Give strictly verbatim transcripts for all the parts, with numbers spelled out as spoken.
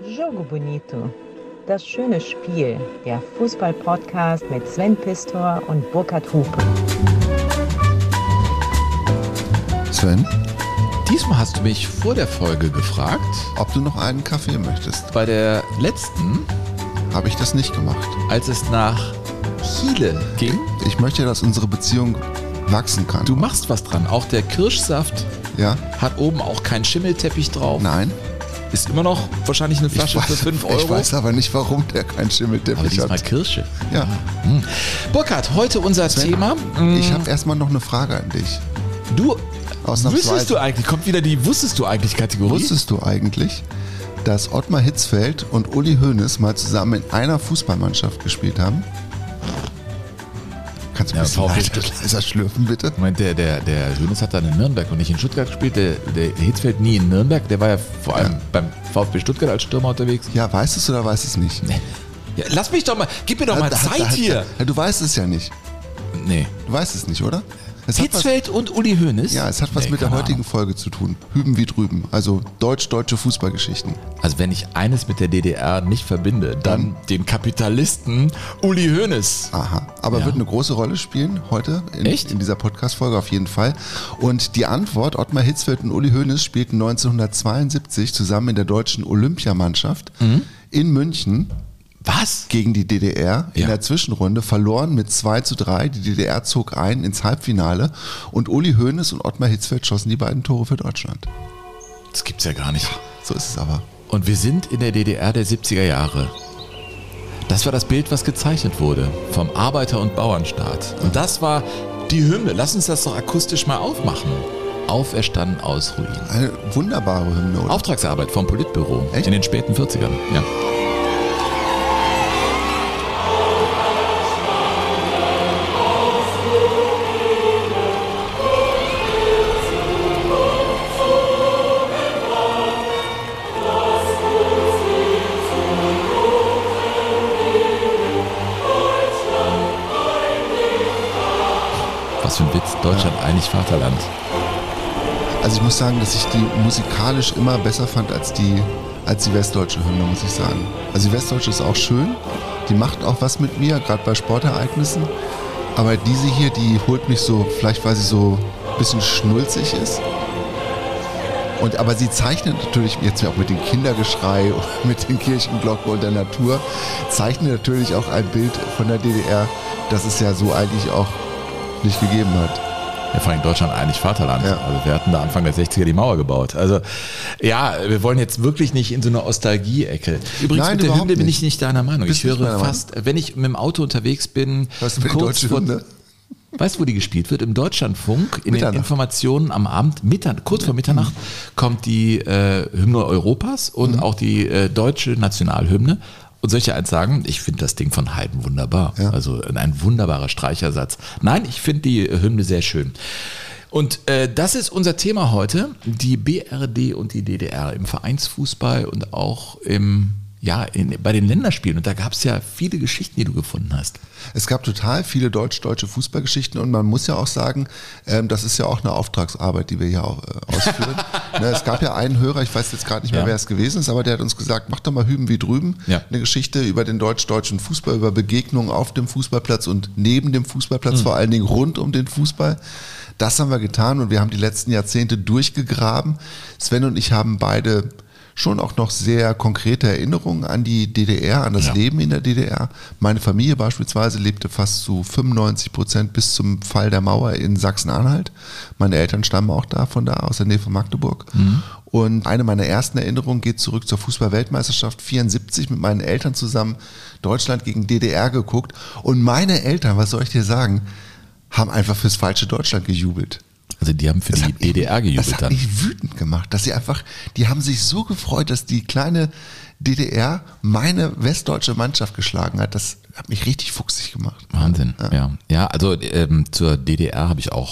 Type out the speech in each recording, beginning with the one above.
Jogo Bonito, das schöne Spiel, der Fußball-Podcast mit Sven Pistor und Burkhard Hupe. Sven, diesmal hast du mich vor der Folge gefragt, ob du noch einen Kaffee möchtest. Bei der letzten habe ich das nicht gemacht. Als es nach Chile ging. Ich möchte, dass unsere Beziehung wachsen kann. Du machst was dran. Auch der Kirschsaft ja. hat oben auch keinen Schimmelteppich drauf. Nein. Ist immer noch wahrscheinlich eine Flasche weiß, für fünf Euro. Ich weiß aber nicht, warum der keinen Schimmelteppich aber diesmal hat. Kirsche. Ja. Hm. Burkhard, heute unser Sven, Thema. Ich habe erstmal noch eine Frage an dich. Du, wusstest du eigentlich, kommt wieder die Wusstest du eigentlich Kategorie? Wusstest du eigentlich, dass Ottmar Hitzfeld und Uli Hoeneß mal zusammen in einer Fußballmannschaft gespielt haben? Kannst du ein ja, bisschen leiser, leiser schlürfen, bitte? Moment, der, der, der Hoeneß hat dann in Nürnberg und nicht in Stuttgart gespielt. Der, der Hitzfeld nie in Nürnberg. Der war ja vor allem ja. beim VfB Stuttgart als Stürmer unterwegs. Ja, weißt du es oder weißt du es nicht? Nee. Ja, lass mich doch mal, gib mir doch mal da, Zeit da, da, hier. Ja, du weißt es ja nicht. Nee. Du weißt es nicht, oder? Es Hitzfeld was, und Uli Hoeneß? Ja, es hat was nee, mit der heutigen Ahnung. Folge zu tun. Hüben wie drüben. Also deutsch-deutsche Fußballgeschichten. Also wenn ich eines mit der D D R nicht verbinde, dann, dann den Kapitalisten Uli Hoeneß. Aha, aber ja. wird eine große Rolle spielen heute in, in dieser Podcast-Folge auf jeden Fall. Und die Antwort, Ottmar Hitzfeld und Uli Hoeneß spielten neunzehnhundertzweiundsiebzig zusammen in der deutschen Olympiamannschaft mhm. in München. Was? Gegen die D D R in ja. der Zwischenrunde, verloren mit zwei zu drei. Die D D R zog ein ins Halbfinale und Uli Hoeneß und Ottmar Hitzfeld schossen die beiden Tore für Deutschland. Das gibt's ja gar nicht. Ja, so ist es aber. Und wir sind in der D D R der siebziger Jahre. Das war das Bild, was gezeichnet wurde vom Arbeiter- und Bauernstaat. Und das war die Hymne. Lass uns das doch akustisch mal aufmachen. Auferstanden aus Ruinen. Eine wunderbare Hymne, oder? Auftragsarbeit vom Politbüro. Echt? In den späten vierzigern. Ja. Was für ein Witz, Deutschland ja. einig Vaterland. Also ich muss sagen, dass ich die musikalisch immer besser fand als die, als die westdeutsche Hymne, muss ich sagen. Also die westdeutsche ist auch schön, die macht auch was mit mir, gerade bei Sportereignissen. Aber diese hier, die holt mich so, vielleicht weil sie so ein bisschen schnulzig ist. Und, aber sie zeichnet natürlich, jetzt auch mit dem Kindergeschrei, mit den Kirchenglocken und der Natur, zeichnet natürlich auch ein Bild von der D D R, das es ja so eigentlich auch nicht gegeben hat. Ja, vor allem Deutschland eigentlich Vaterland. Ja. Also wir hatten da Anfang der sechziger die Mauer gebaut. Also ja, wir wollen jetzt wirklich nicht in so eine Nostalgie-Ecke. Übrigens Nein, mit der Hymne nicht. bin ich nicht deiner Meinung. Bist ich höre meiner fast, Meinung? Wenn ich mit dem Auto unterwegs bin, hörst du mir die deutsche vor, Hymne? Weißt du, wo die gespielt wird? Im Deutschlandfunk, in Mitternacht. den Informationen am Abend, Mittern, kurz vor Mitternacht, kommt die äh, Hymne Europas und mhm. auch die äh, deutsche Nationalhymne. Und soll ich dir eins sagen? Ich finde das Ding von Haydn wunderbar. Ja. Also ein wunderbarer Streichersatz. Nein, ich finde die Hymne sehr schön. Und äh, das ist unser Thema heute, die B R D und die D D R im Vereinsfußball und auch im, ja, in, bei den Länderspielen. Und da gab es ja viele Geschichten, die du gefunden hast. Es gab total viele deutsch-deutsche Fußballgeschichten und man muss ja auch sagen, ähm, das ist ja auch eine Auftragsarbeit, die wir hier auch, äh, ausführen. Ne, es gab ja einen Hörer, ich weiß jetzt gerade nicht mehr, ja. wer es gewesen ist, aber der hat uns gesagt, mach doch mal Hüben wie drüben. Ja. Eine Geschichte über den deutsch-deutschen Fußball, über Begegnungen auf dem Fußballplatz und neben dem Fußballplatz, mhm. vor allen Dingen rund um den Fußball. Das haben wir getan und wir haben die letzten Jahrzehnte durchgegraben. Sven und ich haben beide schon auch noch sehr konkrete Erinnerungen an die D D R, an das ja. Leben in der D D R. Meine Familie beispielsweise lebte fast zu fünfundneunzig Prozent bis zum Fall der Mauer in Sachsen-Anhalt. Meine Eltern stammen auch da, von da, aus der Nähe von Magdeburg. Mhm. Und eine meiner ersten Erinnerungen geht zurück zur Fußball-Weltmeisterschaft vierundsiebzig mit meinen Eltern zusammen Deutschland gegen D D R geguckt. Und meine Eltern, was soll ich dir sagen, haben einfach fürs falsche Deutschland gejubelt. Also die haben für das die D D R mich, gejubelt das hat dann. mich wütend gemacht, dass sie einfach, die haben sich so gefreut, dass die kleine D D R meine westdeutsche Mannschaft geschlagen hat. Das hat mich richtig fuchsig gemacht. Wahnsinn, ja. Ja, ja also ähm, zur D D R habe ich auch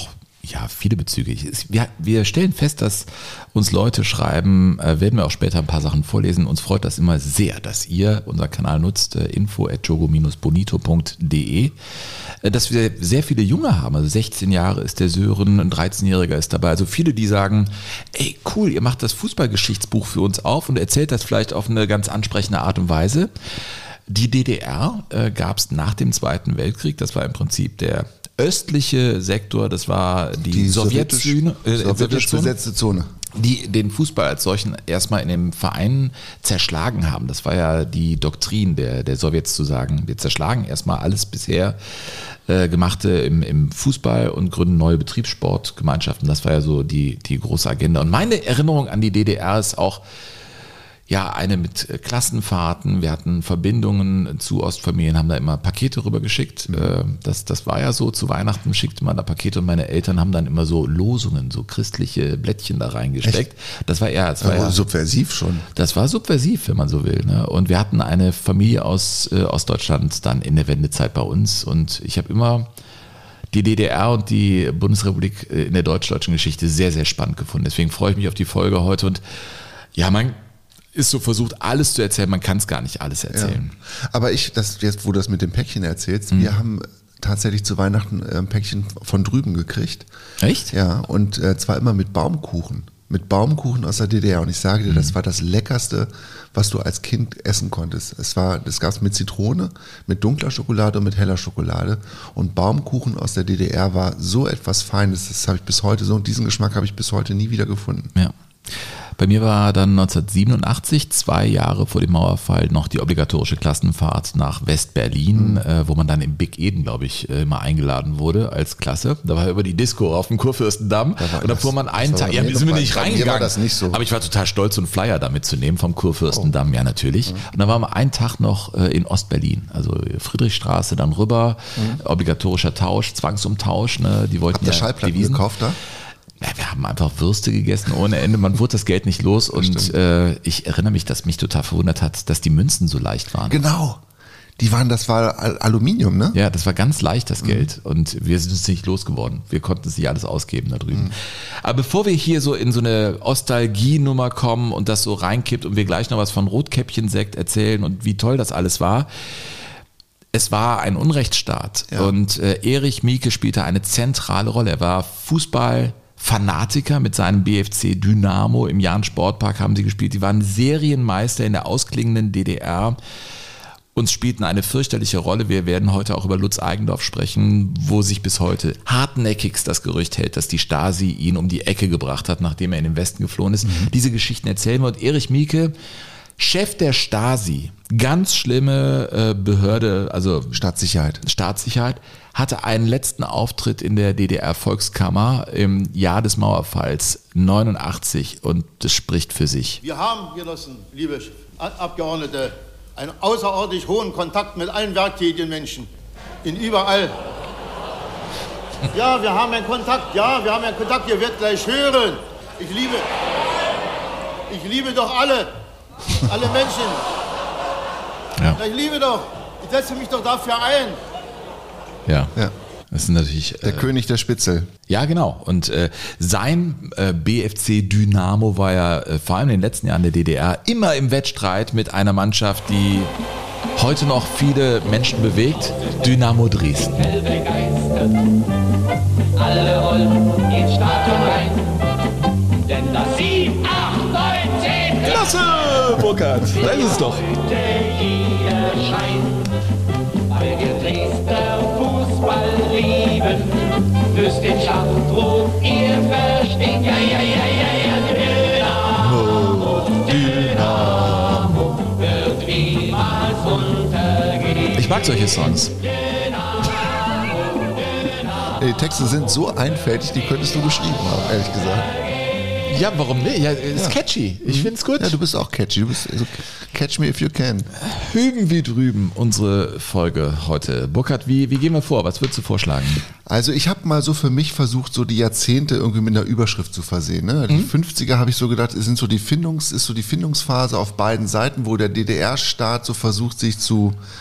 ja, viele Bezüge. Wir, wir stellen fest, dass uns Leute schreiben, äh, werden wir auch später ein paar Sachen vorlesen. Uns freut das immer sehr, dass ihr unseren Kanal nutzt, äh, info at jogo bonito punkt de, äh, dass wir sehr viele Junge haben. Also sechzehn Jahre ist der Sören, ein dreizehnjähriger ist dabei. Also viele, die sagen, ey cool, ihr macht das Fußballgeschichtsbuch für uns auf und erzählt das vielleicht auf eine ganz ansprechende Art und Weise. Die D D R äh, gab es nach dem Zweiten Weltkrieg, das war im Prinzip der östliche Sektor, das war die, die Sowjetzone, äh, sowjetisch besetzte Zone, die den Fußball als solchen erstmal in den Vereinen zerschlagen haben. Das war ja die Doktrin der, der Sowjets zu sagen, wir zerschlagen erstmal alles bisher äh, Gemachte im, im Fußball und gründen neue Betriebssportgemeinschaften. Das war ja so die, die große Agenda. Und meine Erinnerung an die D D R ist auch, ja, eine mit Klassenfahrten, wir hatten Verbindungen zu Ostfamilien, haben da immer Pakete rübergeschickt. Das, das war ja so, zu Weihnachten schickte man da Pakete und meine Eltern haben dann immer so Losungen, so christliche Blättchen da reingesteckt. Echt? Das war eher, das war ja subversiv schon. Das war subversiv, wenn man so will. Ne? Und wir hatten eine Familie aus äh, Ostdeutschland dann in der Wendezeit bei uns und ich habe immer die D D R und die Bundesrepublik in der deutsch-deutschen Geschichte sehr, sehr spannend gefunden. Deswegen freue ich mich auf die Folge heute und ja, man ist so versucht, alles zu erzählen. Man kann es gar nicht alles erzählen. Ja. Aber ich, das jetzt, wo du das mit dem Päckchen erzählst, mhm. wir haben tatsächlich zu Weihnachten ein Päckchen von drüben gekriegt. Echt? Ja, und äh, zwar immer mit Baumkuchen. Mit Baumkuchen aus der D D R. Und ich sage dir, mhm. das war das Leckerste, was du als Kind essen konntest. Es war, das gab es mit Zitrone, mit dunkler Schokolade und mit heller Schokolade. Und Baumkuchen aus der D D R war so etwas Feines. Das habe ich bis heute so, und diesen Geschmack habe ich bis heute nie wieder gefunden. Ja. Bei mir war dann neunzehnhundertsiebenundachtzig, zwei Jahre vor dem Mauerfall, noch die obligatorische Klassenfahrt nach West-Berlin, mhm. äh, wo man dann im Big Eden, glaube ich, äh, mal eingeladen wurde als Klasse. Da war über die Disco auf dem Kurfürstendamm da und da fuhr man einen Tag, ja, wir sind wir nicht reingegangen, war das nicht so. Aber ich war total stolz, so einen Flyer da mitzunehmen vom Kurfürstendamm, oh. ja natürlich. Mhm. Und dann waren wir einen Tag noch äh, in Ostberlin, also Friedrichstraße dann rüber, mhm. obligatorischer Tausch, Zwangsumtausch, ne? Die wollten Habt ihr ja Schallplatten Devisen gekauft da? Ja, wir haben einfach Würste gegessen ohne Ende. Man wurde das Geld nicht los und äh, ich erinnere mich, dass mich total verwundert hat, dass die Münzen so leicht waren. Genau. Die waren, das war Aluminium, ne? Ja, das war ganz leicht, das Geld. Mhm. Und wir sind es nicht losgeworden. Wir konnten es nicht alles ausgeben da drüben. Mhm. Aber bevor wir hier so in so eine Ostalgie-Nummer kommen und das so reinkippt und wir gleich noch was von Rotkäppchensekt erzählen und wie toll das alles war, es war ein Unrechtsstaat. Ja. Und äh, Erich Mielke spielte eine zentrale Rolle. Er war Fußball Fanatiker mit seinem B F C Dynamo im Jahn-Sportpark haben sie gespielt. Die waren Serienmeister in der ausklingenden D D R und spielten eine fürchterliche Rolle. Wir werden heute auch über Lutz Eigendorf sprechen, wo sich bis heute hartnäckigst das Gerücht hält, dass die Stasi ihn um die Ecke gebracht hat, nachdem er in den Westen geflohen ist. Mhm. Diese Geschichten erzählen wir. Und Erich Mielke, Chef der Stasi, ganz schlimme äh, Behörde, also Staatssicherheit. Staatssicherheit, hatte einen letzten Auftritt in der D D R-Volkskammer im Jahr des Mauerfalls neunundachtzig und das spricht für sich. Wir haben, Genossen, liebe Abgeordnete, einen außerordentlich hohen Kontakt mit allen werktätigen Menschen, in überall. Ja, wir haben einen Kontakt, ja, wir haben einen Kontakt, ihr werdet gleich hören. Ich liebe, ich liebe doch alle, alle Menschen. Ja. Ich liebe doch, ich setze mich doch dafür ein. Ja. ja, das ist natürlich der äh, König der Spitzel. Ja, genau. Und äh, sein äh, B F C Dynamo war ja äh, vor allem in den letzten Jahren der D D R immer im Wettstreit mit einer Mannschaft, die heute noch viele Menschen bewegt, Dynamo Dresden. Alle wollen ins Stadion rein, denn das sieben, acht, neun, zehn Klasse, Burkhard, da ist es doch. Jeder Schein, weil wir Dresdner Fußball lieben, müsst den Schachtruf ihr verstehen. Ja, ja, ja, ja, ja, Dynamo, Dynamo wird niemals untergehen. Ich mag solche Songs. Die Texte sind so einfältig, die könntest du geschrieben haben, ehrlich gesagt. Ja, warum nicht? Ja, ist ja. catchy. Ich finde es gut. Ja, du bist auch catchy. Du bist also catch me if you can. Hüben wie drüben unsere Folge heute. Burkhard, wie, wie gehen wir vor? Was würdest du vorschlagen? Also ich habe mal so für mich versucht, so die Jahrzehnte irgendwie mit einer Überschrift zu versehen. Ne? Die mhm. fünfziger habe ich so gedacht, sind so die Findungs, ist so die Findungsphase auf beiden Seiten, wo der D D R-Staat so versucht, sich zu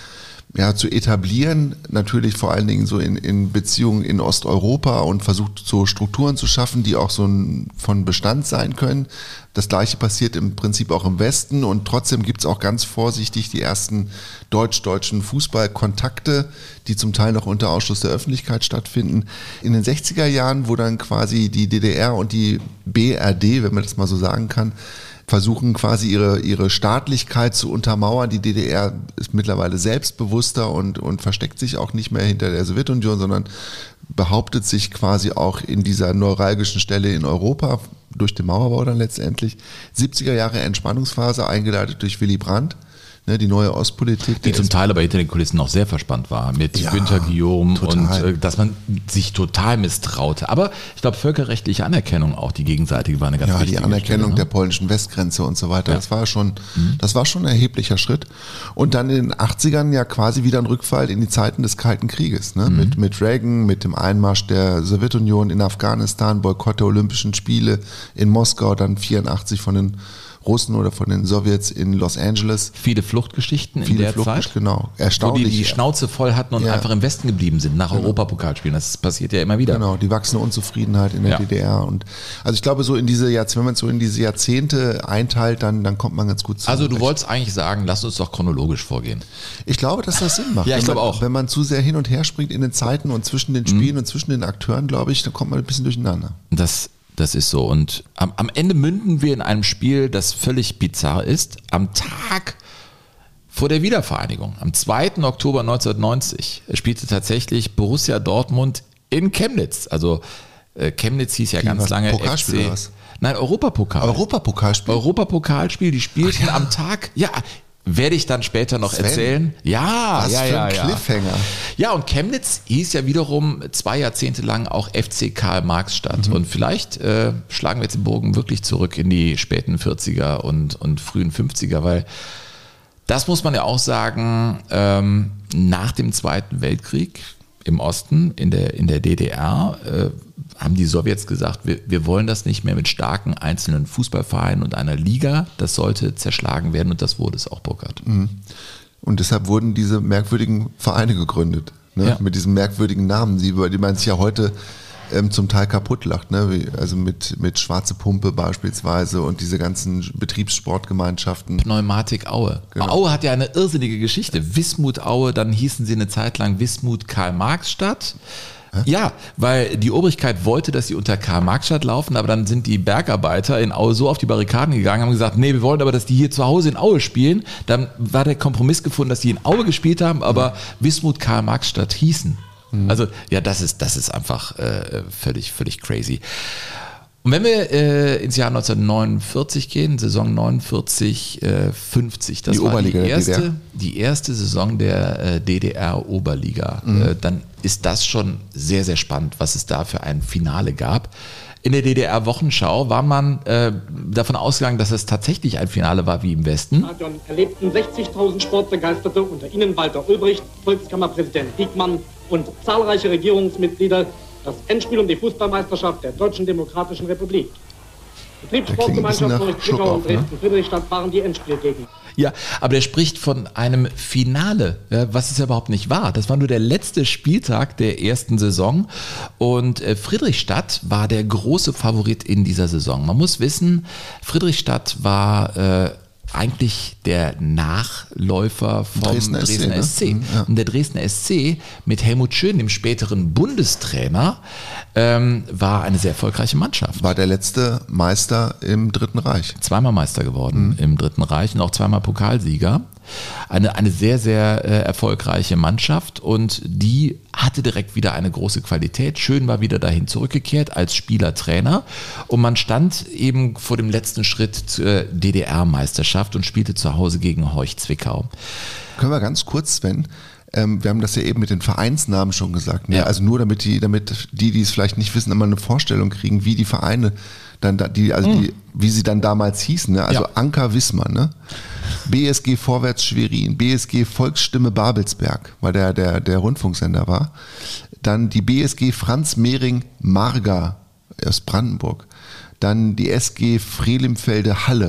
ja, zu etablieren, natürlich vor allen Dingen so in, in Beziehungen in Osteuropa und versucht so Strukturen zu schaffen, die auch so ein, von Bestand sein können. Das Gleiche passiert im Prinzip auch im Westen und trotzdem gibt es auch ganz vorsichtig die ersten deutsch-deutschen Fußballkontakte, die zum Teil noch unter Ausschluss der Öffentlichkeit stattfinden. In den sechziger Jahren, wo dann quasi die D D R und die B R D, wenn man das mal so sagen kann, versuchen quasi ihre, ihre Staatlichkeit zu untermauern. Die D D R ist mittlerweile selbstbewusster und, und versteckt sich auch nicht mehr hinter der Sowjetunion, sondern behauptet sich quasi auch in dieser neuralgischen Stelle in Europa, durch den Mauerbau dann letztendlich. siebziger Jahre Entspannungsphase, eingeleitet durch Willy Brandt. Die neue Ostpolitik. Die zum Teil aber hinter den Kulissen noch sehr verspannt war mit ja, Günter Guillaume total. Und äh, dass man sich total misstraute. Aber ich glaube, völkerrechtliche Anerkennung auch, die gegenseitige, war eine ganz ja, wichtige die Anerkennung Stelle, ne? der polnischen Westgrenze und so weiter. Ja. Das war schon, mhm. das war schon ein erheblicher Schritt. Und dann in den achtzigern ja quasi wieder ein Rückfall in die Zeiten des Kalten Krieges. Ne? Mhm. Mit, mit Reagan, mit dem Einmarsch der Sowjetunion in Afghanistan, Boykott der Olympischen Spiele in Moskau, dann vierundachtzig von den Russen oder von den Sowjets in Los Angeles. Viele Fluchtgeschichten Viele in der Flucht, Zeit. Genau. Erstaunlich. Wo die die Schnauze voll hatten und ja. einfach im Westen geblieben sind, nach genau. Europapokalspielen. Das passiert ja immer wieder. Genau, die wachsende Unzufriedenheit in der ja. D D R. Und also ich glaube, so in diese Jahrzehnte, wenn man es so in diese Jahrzehnte einteilt, dann, dann kommt man ganz gut zusammen. Also du wolltest eigentlich sagen, lass uns doch chronologisch vorgehen. Ich glaube, dass das Sinn macht. Ja, ich glaube auch. Wenn man zu sehr hin und her springt in den Zeiten und zwischen den Spielen mhm. und zwischen den Akteuren, glaube ich, dann kommt man ein bisschen durcheinander. Das Das ist so. Und am, am Ende münden wir in einem Spiel, das völlig bizarr ist. Am Tag vor der Wiedervereinigung, am zweiten Oktober neunzehnhundertneunzig, spielte tatsächlich Borussia Dortmund in Chemnitz. Also äh, Chemnitz hieß ja Die ganz was, lange Pokalspiel F C. oder was? Nein, Europapokal. Europapokalspiel? Europapokalspiel, die spielten ja. am Tag, ja, werde ich dann später noch Sven, erzählen. Ja, was ja, für ja, ein ja. Cliffhanger. Ja, und Chemnitz hieß ja wiederum zwei Jahrzehnte lang auch F C Karl-Marx-Stadt. Mhm. Und vielleicht äh, schlagen wir jetzt den Bogen wirklich zurück in die späten vierziger und, und frühen fünfziger, weil das muss man ja auch sagen, ähm, nach dem Zweiten Weltkrieg im Osten, in der, in der D D R, äh, haben die Sowjets gesagt, wir, wir wollen das nicht mehr mit starken einzelnen Fußballvereinen und einer Liga. Das sollte zerschlagen werden und das wurde es auch, Burkhard. Und deshalb wurden diese merkwürdigen Vereine gegründet, ne? Ja. Mit diesen merkwürdigen Namen, die, über die man sich ja heute ähm, zum Teil kaputt lacht. Ne? Wie, also mit, mit Schwarze Pumpe beispielsweise und diese ganzen Betriebssportgemeinschaften. Pneumatik Aue. Genau. Aue hat ja eine irrsinnige Geschichte. Wismut Aue, dann hießen sie eine Zeit lang Wismut Karl-Marx-Stadt. Ja, weil die Obrigkeit wollte, dass sie unter Karl-Marx-Stadt laufen, aber dann sind die Bergarbeiter in Aue so auf die Barrikaden gegangen, haben gesagt, nee, wir wollen aber, dass die hier zu Hause in Aue spielen. Dann war der Kompromiss gefunden, dass die in Aue gespielt haben, aber Wismut Karl-Marx-Stadt hießen. Mhm. Also ja, das ist, das ist einfach äh, völlig, völlig crazy. Und wenn wir äh, ins Jahr neunzehnhundertneunundvierzig gehen, Saison neunundvierzig fünfzig, das die war Oberliga die der D D R. erste, die erste Saison der äh, D D R-Oberliga. Mhm. Äh, dann ist das schon sehr, sehr spannend, was es da für ein Finale gab. In der D D R-Wochenschau war man äh, davon ausgegangen, dass es tatsächlich ein Finale war wie im Westen. Stadion erlebten sechzigtausend Sportbegeisterte, unter ihnen Walter Ulbricht, Volkskammerpräsident Diekmann und zahlreiche Regierungsmitglieder, das Endspiel um die Fußballmeisterschaft der Deutschen Demokratischen Republik. Betriebssportgemeinschaft Zwickau und Dresden-Friedrichstadt waren die Endspielgegner. Ja, aber der spricht von einem Finale, ja, was es ja überhaupt nicht war. Das war nur der letzte Spieltag der ersten Saison und äh, Friedrichstadt war der große Favorit in dieser Saison. Man muss wissen, Friedrichstadt war äh, eigentlich der Nachläufer vom Dresdner Dresdner S C. Ne? Ja. Und der Dresdner S C mit Helmut Schön, dem späteren Bundestrainer, ähm, war eine sehr erfolgreiche Mannschaft. War der letzte Meister im Dritten Reich. Zweimal Meister geworden mhm. im Dritten Reich und auch zweimal Pokalsieger. Eine, eine sehr, sehr äh, erfolgreiche Mannschaft und die hatte direkt wieder eine große Qualität. Schön war wieder dahin zurückgekehrt als Spieler-Trainer und man stand eben vor dem letzten Schritt zur D D R-Meisterschaft und spielte zu Hause gegen Horch Zwickau. Können wir ganz kurz, Sven, ähm, wir haben das ja eben mit den Vereinsnamen schon gesagt, ne? Ja. Also nur damit die, damit die, die es vielleicht nicht wissen, immer eine Vorstellung kriegen, wie die Vereine dann da, die, also mhm. die, wie sie dann damals hießen, ne? Also ja. Anker Wismar, ne? B S G Vorwärts Schwerin, B S G Volksstimme Babelsberg, weil der, der, der Rundfunksender war. Dann die B S G Franz Mehring Marga aus Brandenburg. Dann die S G Frelimfelde Halle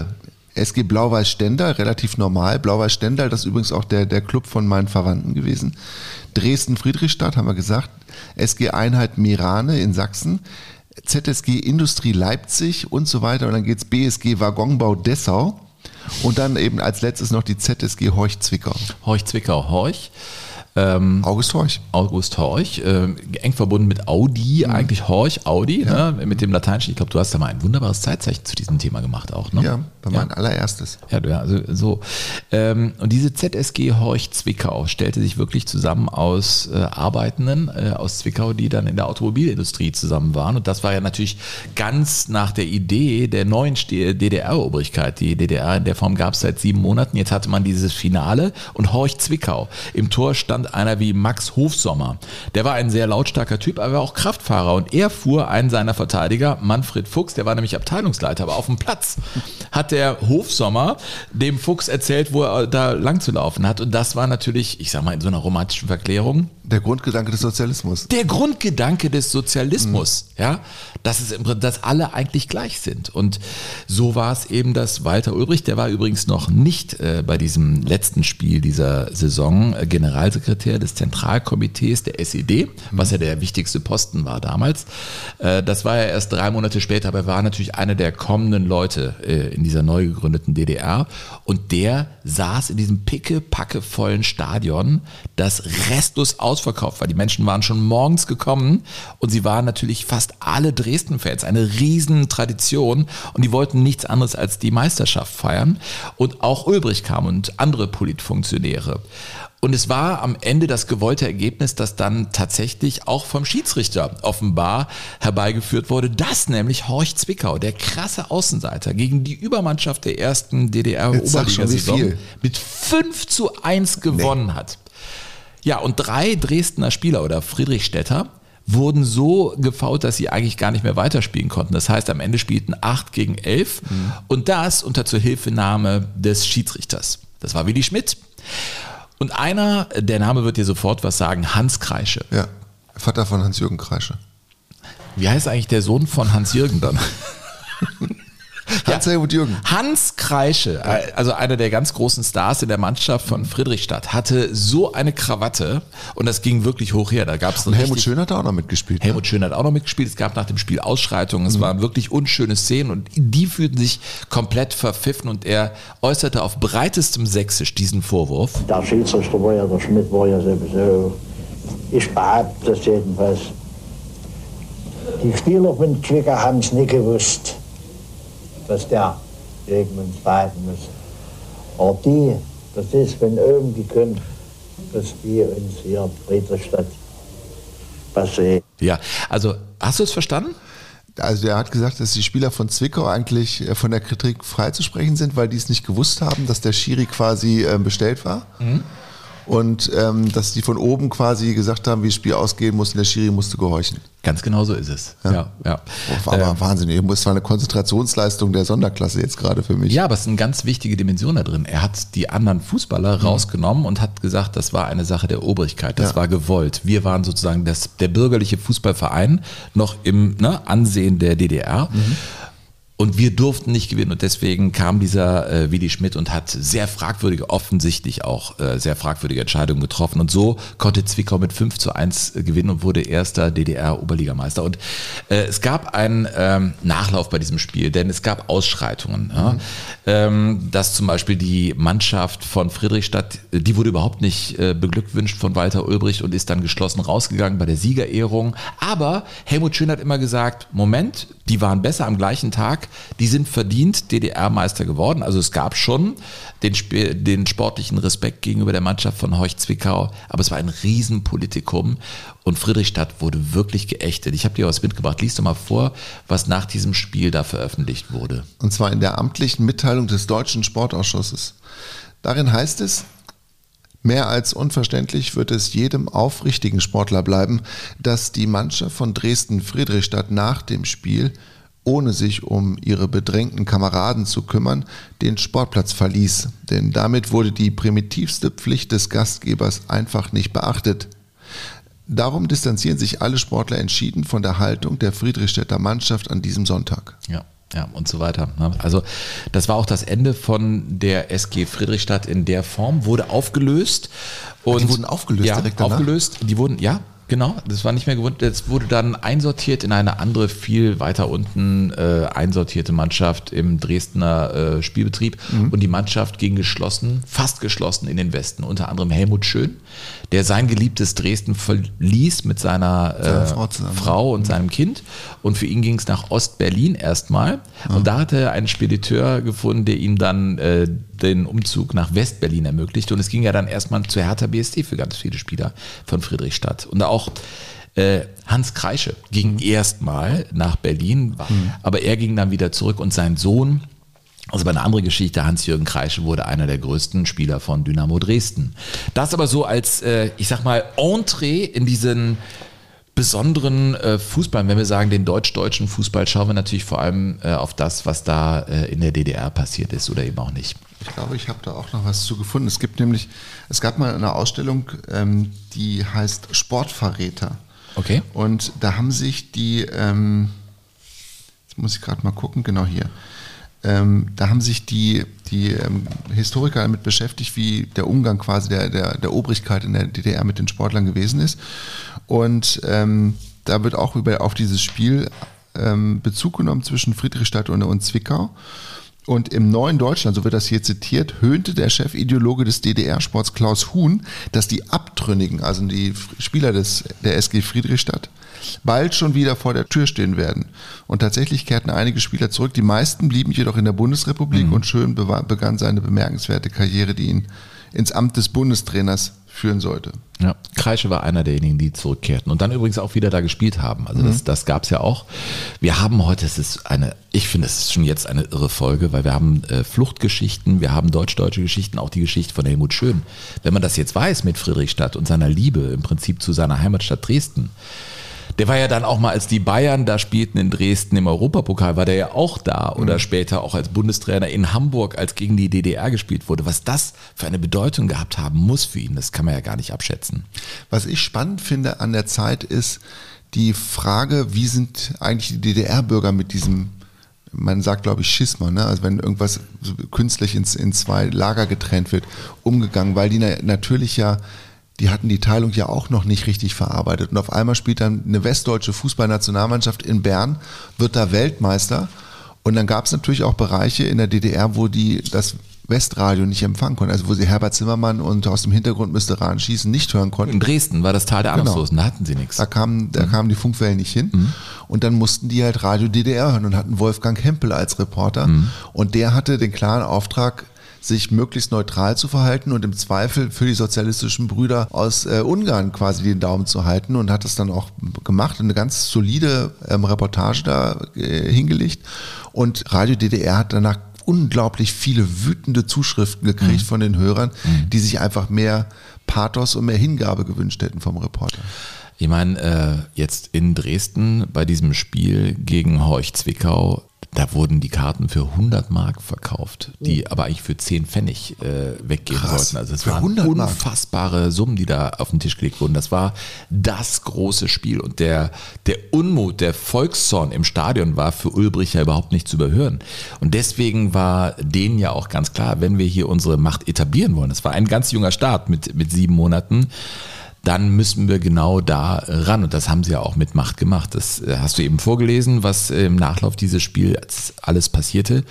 S G Blau-Weiß Stendal, relativ normal. Blau-Weiß Stendal, das ist übrigens auch der, der Club von meinen Verwandten gewesen. Dresden-Friedrichstadt, haben wir gesagt. S G Einheit Mirane in Sachsen. Z S G Industrie Leipzig und so weiter. Und dann geht's B S G Waggonbau Dessau. Und dann eben als letztes noch die Z S G Horch Zwickau. Horch Zwickau, Horch. Ähm, August Horch. August Horch, äh, eng verbunden mit Audi, mhm. eigentlich Horch, Audi, ja. ne, mit dem Lateinischen. Ich glaube, du hast da mal ein wunderbares Zeitzeichen zu diesem Thema gemacht auch, ne? Ja, bei ja. mein allererstes. Ja, also so. Ähm, und diese Z S G Horch Zwickau stellte sich wirklich zusammen aus äh, Arbeitenden äh, aus Zwickau, die dann in der Automobilindustrie zusammen waren. Und das war ja natürlich ganz nach der Idee der neuen D D R-Obrigkeit. Die D D R in der Form gab es seit sieben Monaten. Jetzt hatte man dieses Finale und Horch Zwickau. Im Tor stand einer wie Max Hofsommer. Der war ein sehr lautstarker Typ, aber auch Kraftfahrer. Und er fuhr einen seiner Verteidiger, Manfred Fuchs, der war nämlich Abteilungsleiter, aber auf dem Platz hat der Hofsommer dem Fuchs erzählt, wo er da lang zu laufen hat. Und das war natürlich, ich sag mal, in so einer romantischen Verklärung, der Grundgedanke des Sozialismus. Der Grundgedanke des Sozialismus, mhm. ja, dass es im Prinzip, dass alle eigentlich gleich sind. Und so war es eben, dass Walter Ulbricht, der war übrigens noch nicht äh, bei diesem letzten Spiel dieser Saison äh, Generalsekretär des Zentralkomitees der S E D, mhm. was ja der wichtigste Posten war damals. Äh, das war ja erst drei Monate später, aber er war natürlich einer der kommenden Leute äh, in dieser neu gegründeten D D R. Und der saß in diesem pickepackevollen Stadion, das restlos ausverkauft war. Die Menschen waren schon morgens gekommen und sie waren natürlich fast alle Dresden-Fans, eine riesen Tradition, und die wollten nichts anderes als die Meisterschaft feiern. Und auch Ulbricht kam und andere Politfunktionäre. Und es war am Ende das gewollte Ergebnis, das dann tatsächlich auch vom Schiedsrichter offenbar herbeigeführt wurde, dass nämlich Horch Zwickau, der krasse Außenseiter, gegen die Übermannschaft der ersten D D R-Oberliga-Saison mit fünf zu eins gewonnen nee. hat. Ja, und drei Dresdner Spieler oder Friedrichstädter wurden so gefoult, dass sie eigentlich gar nicht mehr weiterspielen konnten. Das heißt, am Ende spielten acht gegen elf mhm. und das unter Zuhilfenahme des Schiedsrichters. Das war Willi Schmidt. Und einer, der Name wird dir sofort was sagen, Hans Kreische. Ja, Vater von Hans-Jürgen Kreische. Wie heißt eigentlich der Sohn von Hans-Jürgen dann? Hans-Helmut Jürgen. Hans Kreische, also einer der ganz großen Stars in der Mannschaft von Friedrichstadt, hatte so eine Krawatte und das ging wirklich hoch her. Da gab's und Helmut Schön hat auch noch mitgespielt. Helmut Schön hat auch noch mitgespielt. Es gab nach dem Spiel Ausschreitungen. Es mhm. waren wirklich unschöne Szenen und die fühlten sich komplett verpfiffen und er äußerte auf breitestem Sächsisch diesen Vorwurf. Der Schiedsrichter war ja, der Schmidt war ja sowieso, ich behaupte das jedenfalls. Die Spieler von Zwickau haben es nicht gewusst, dass der gegen uns fighten muss. Aber die, das ist von oben gekommen, dass die uns hier in Friedrichstadt passieren. Ja, also hast du es verstanden? Also er hat gesagt, dass die Spieler von Zwickau eigentlich von der Kritik freizusprechen sind, weil die es nicht gewusst haben, dass der Schiri quasi äh, bestellt war. Mhm. Und ähm, dass die von oben quasi gesagt haben, wie das Spiel ausgehen muss und der Schiri musste gehorchen. Ganz genau so ist es. Ja, ja. ja. Oh, aber ähm, Wahnsinn, das war eine Konzentrationsleistung der Sonderklasse jetzt gerade für mich. Ja, aber es ist eine ganz wichtige Dimension da drin. Er hat die anderen Fußballer mhm. rausgenommen und hat gesagt, das war eine Sache der Obrigkeit, das ja. war gewollt. Wir waren sozusagen das, der bürgerliche Fußballverein noch im ne, Ansehen der D D R. Mhm. Und wir durften nicht gewinnen und deswegen kam dieser äh, Willi Schmidt und hat sehr fragwürdige, offensichtlich auch äh, sehr fragwürdige Entscheidungen getroffen. Und so konnte Zwickau mit fünf zu eins gewinnen und wurde erster D D R-Oberligameister. Und äh, es gab einen ähm, Nachlauf bei diesem Spiel, denn es gab Ausschreitungen. Mhm. Ja? Ähm, dass zum Beispiel die Mannschaft von Friedrichstadt, die wurde überhaupt nicht äh, beglückwünscht von Walter Ulbricht und ist dann geschlossen rausgegangen bei der Siegerehrung. Aber Helmut Schön hat immer gesagt, Moment, die waren besser am gleichen Tag. Die sind verdient D D R-Meister geworden. Also es gab schon den, Sp- den sportlichen Respekt gegenüber der Mannschaft von Horch Zwickau. Aber es war ein Riesenpolitikum und Friedrichstadt wurde wirklich geächtet. Ich habe dir was mitgebracht. Lies doch mal vor, was nach diesem Spiel da veröffentlicht wurde. Und zwar in der amtlichen Mitteilung des Deutschen Sportausschusses. Darin heißt es, mehr als unverständlich wird es jedem aufrichtigen Sportler bleiben, dass die Mannschaft von Dresden-Friedrichstadt nach dem Spiel, ohne sich um ihre bedrängten Kameraden zu kümmern, den Sportplatz verließ. Denn damit wurde die primitivste Pflicht des Gastgebers einfach nicht beachtet. Darum distanzieren sich alle Sportler entschieden von der Haltung der Friedrichstädter Mannschaft an diesem Sonntag. Ja. Ja, und so weiter. Also das war auch das Ende von der S G Friedrichstadt in der Form, wurde aufgelöst. Und die wurden aufgelöst ja, direkt danach? aufgelöst. Die wurden, ja, genau, das war nicht mehr gewohnt. Das wurde dann einsortiert in eine andere, viel weiter unten äh, einsortierte Mannschaft im Dresdner äh, Spielbetrieb. Mhm. Und die Mannschaft ging geschlossen, fast geschlossen in den Westen. Unter anderem Helmut Schön, der sein geliebtes Dresden verließ mit seiner äh, Frau, Frau und mhm. seinem Kind. Und für ihn ging es nach Ost-Berlin erstmal. Mhm. Und da hatte er einen Spediteur gefunden, der ihm dann äh, den Umzug nach West-Berlin ermöglicht. Und es ging ja dann erstmal zu Hertha B S D für ganz viele Spieler von Friedrichstadt. Und auch äh, Hans Kreische ging mhm. erstmal nach Berlin, mhm. aber er ging dann wieder zurück und sein Sohn, also bei einer anderen Geschichte, Hans-Jürgen Kreische wurde einer der größten Spieler von Dynamo Dresden. Das aber so als, äh, ich sag mal, Entree in diesen besonderen äh, Fußball. Wenn wir sagen, den deutsch-deutschen Fußball, schauen wir natürlich vor allem äh, auf das, was da äh, in der D D R passiert ist oder eben auch nicht. Ich glaube, ich habe da auch noch was zu gefunden. Es gibt nämlich, es gab mal eine Ausstellung, ähm, die heißt Sportverräter. Okay. Und da haben sich die, ähm, jetzt muss ich gerade mal gucken, genau hier, ähm, da haben sich die, die ähm, Historiker damit beschäftigt, wie der Umgang quasi der, der, der Obrigkeit in der D D R mit den Sportlern gewesen ist. Und ähm, da wird auch über, auf dieses Spiel ähm, Bezug genommen zwischen Friedrichstadt und, und Zwickau. Und im neuen Deutschland, so wird das hier zitiert, höhnte der Chefideologe des D D R-Sports Klaus Huhn, dass die Abtrünnigen, also die Spieler des, der S G Friedrichstadt, bald schon wieder vor der Tür stehen werden. Und tatsächlich kehrten einige Spieler zurück. Die meisten blieben jedoch in der Bundesrepublik mhm. und Schön begann seine bemerkenswerte Karriere, die ihn ins Amt des Bundestrainers führen sollte. Ja, Kreische war einer derjenigen, die zurückkehrten und dann übrigens auch wieder da gespielt haben. Also das, das gab es ja auch. Wir haben heute, es ist eine, ich finde, es ist schon jetzt eine irre Folge, weil wir haben äh, Fluchtgeschichten, wir haben deutsch-deutsche Geschichten, auch die Geschichte von Helmut Schön. Wenn man das jetzt weiß mit Friedrichstadt und seiner Liebe im Prinzip zu seiner Heimatstadt Dresden, der war ja dann auch mal, als die Bayern da spielten in Dresden im Europapokal, war der ja auch da oder mhm. später auch als Bundestrainer in Hamburg, als gegen die D D R gespielt wurde. Was das für eine Bedeutung gehabt haben muss für ihn, das kann man ja gar nicht abschätzen. Was ich spannend finde an der Zeit ist die Frage, wie sind eigentlich die D D R-Bürger mit diesem, man sagt glaube ich Schisma, ne? Also wenn irgendwas so künstlich ins, in zwei Lager getrennt wird, umgegangen, weil die na, natürlich ja die hatten die Teilung ja auch noch nicht richtig verarbeitet. Und auf einmal spielt dann eine westdeutsche Fußballnationalmannschaft in Bern, wird da Weltmeister. Und dann gab es natürlich auch Bereiche in der D D R, wo die das Westradio nicht empfangen konnten. Also wo sie Herbert Zimmermann und aus dem Hintergrund müsste Rahn schießen nicht hören konnten. In Dresden war das Tal der Ahnungslosen, genau. Da hatten sie nichts. Da kamen, da mhm. kamen die Funkwellen nicht hin. Mhm. Und dann mussten die halt Radio D D R hören und hatten Wolfgang Hempel als Reporter. Mhm. Und der hatte den klaren Auftrag, sich möglichst neutral zu verhalten und im Zweifel für die sozialistischen Brüder aus äh, Ungarn quasi den Daumen zu halten und hat das dann auch gemacht und eine ganz solide ähm, Reportage da äh, hingelegt. Und Radio D D R hat danach unglaublich viele wütende Zuschriften gekriegt mhm. von den Hörern, mhm. die sich einfach mehr Pathos und mehr Hingabe gewünscht hätten vom Reporter. Ich meine, äh, jetzt in Dresden bei diesem Spiel gegen Horch Zwickau, da wurden die Karten für hundert Mark verkauft, die aber eigentlich für zehn Pfennig äh, weggehen Krass, sollten. Also es waren unfassbare Summen, die da auf den Tisch gelegt wurden. Das war das große Spiel und der, der Unmut, der Volkszorn im Stadion war für Ulbrich ja überhaupt nicht zu überhören. Und deswegen war denen ja auch ganz klar, wenn wir hier unsere Macht etablieren wollen, das war ein ganz junger Start mit, mit sieben Monaten, dann müssen wir genau da ran. Und das haben sie ja auch mit Macht gemacht. Das hast du eben vorgelesen, was im Nachlauf dieses Spiels alles passierte.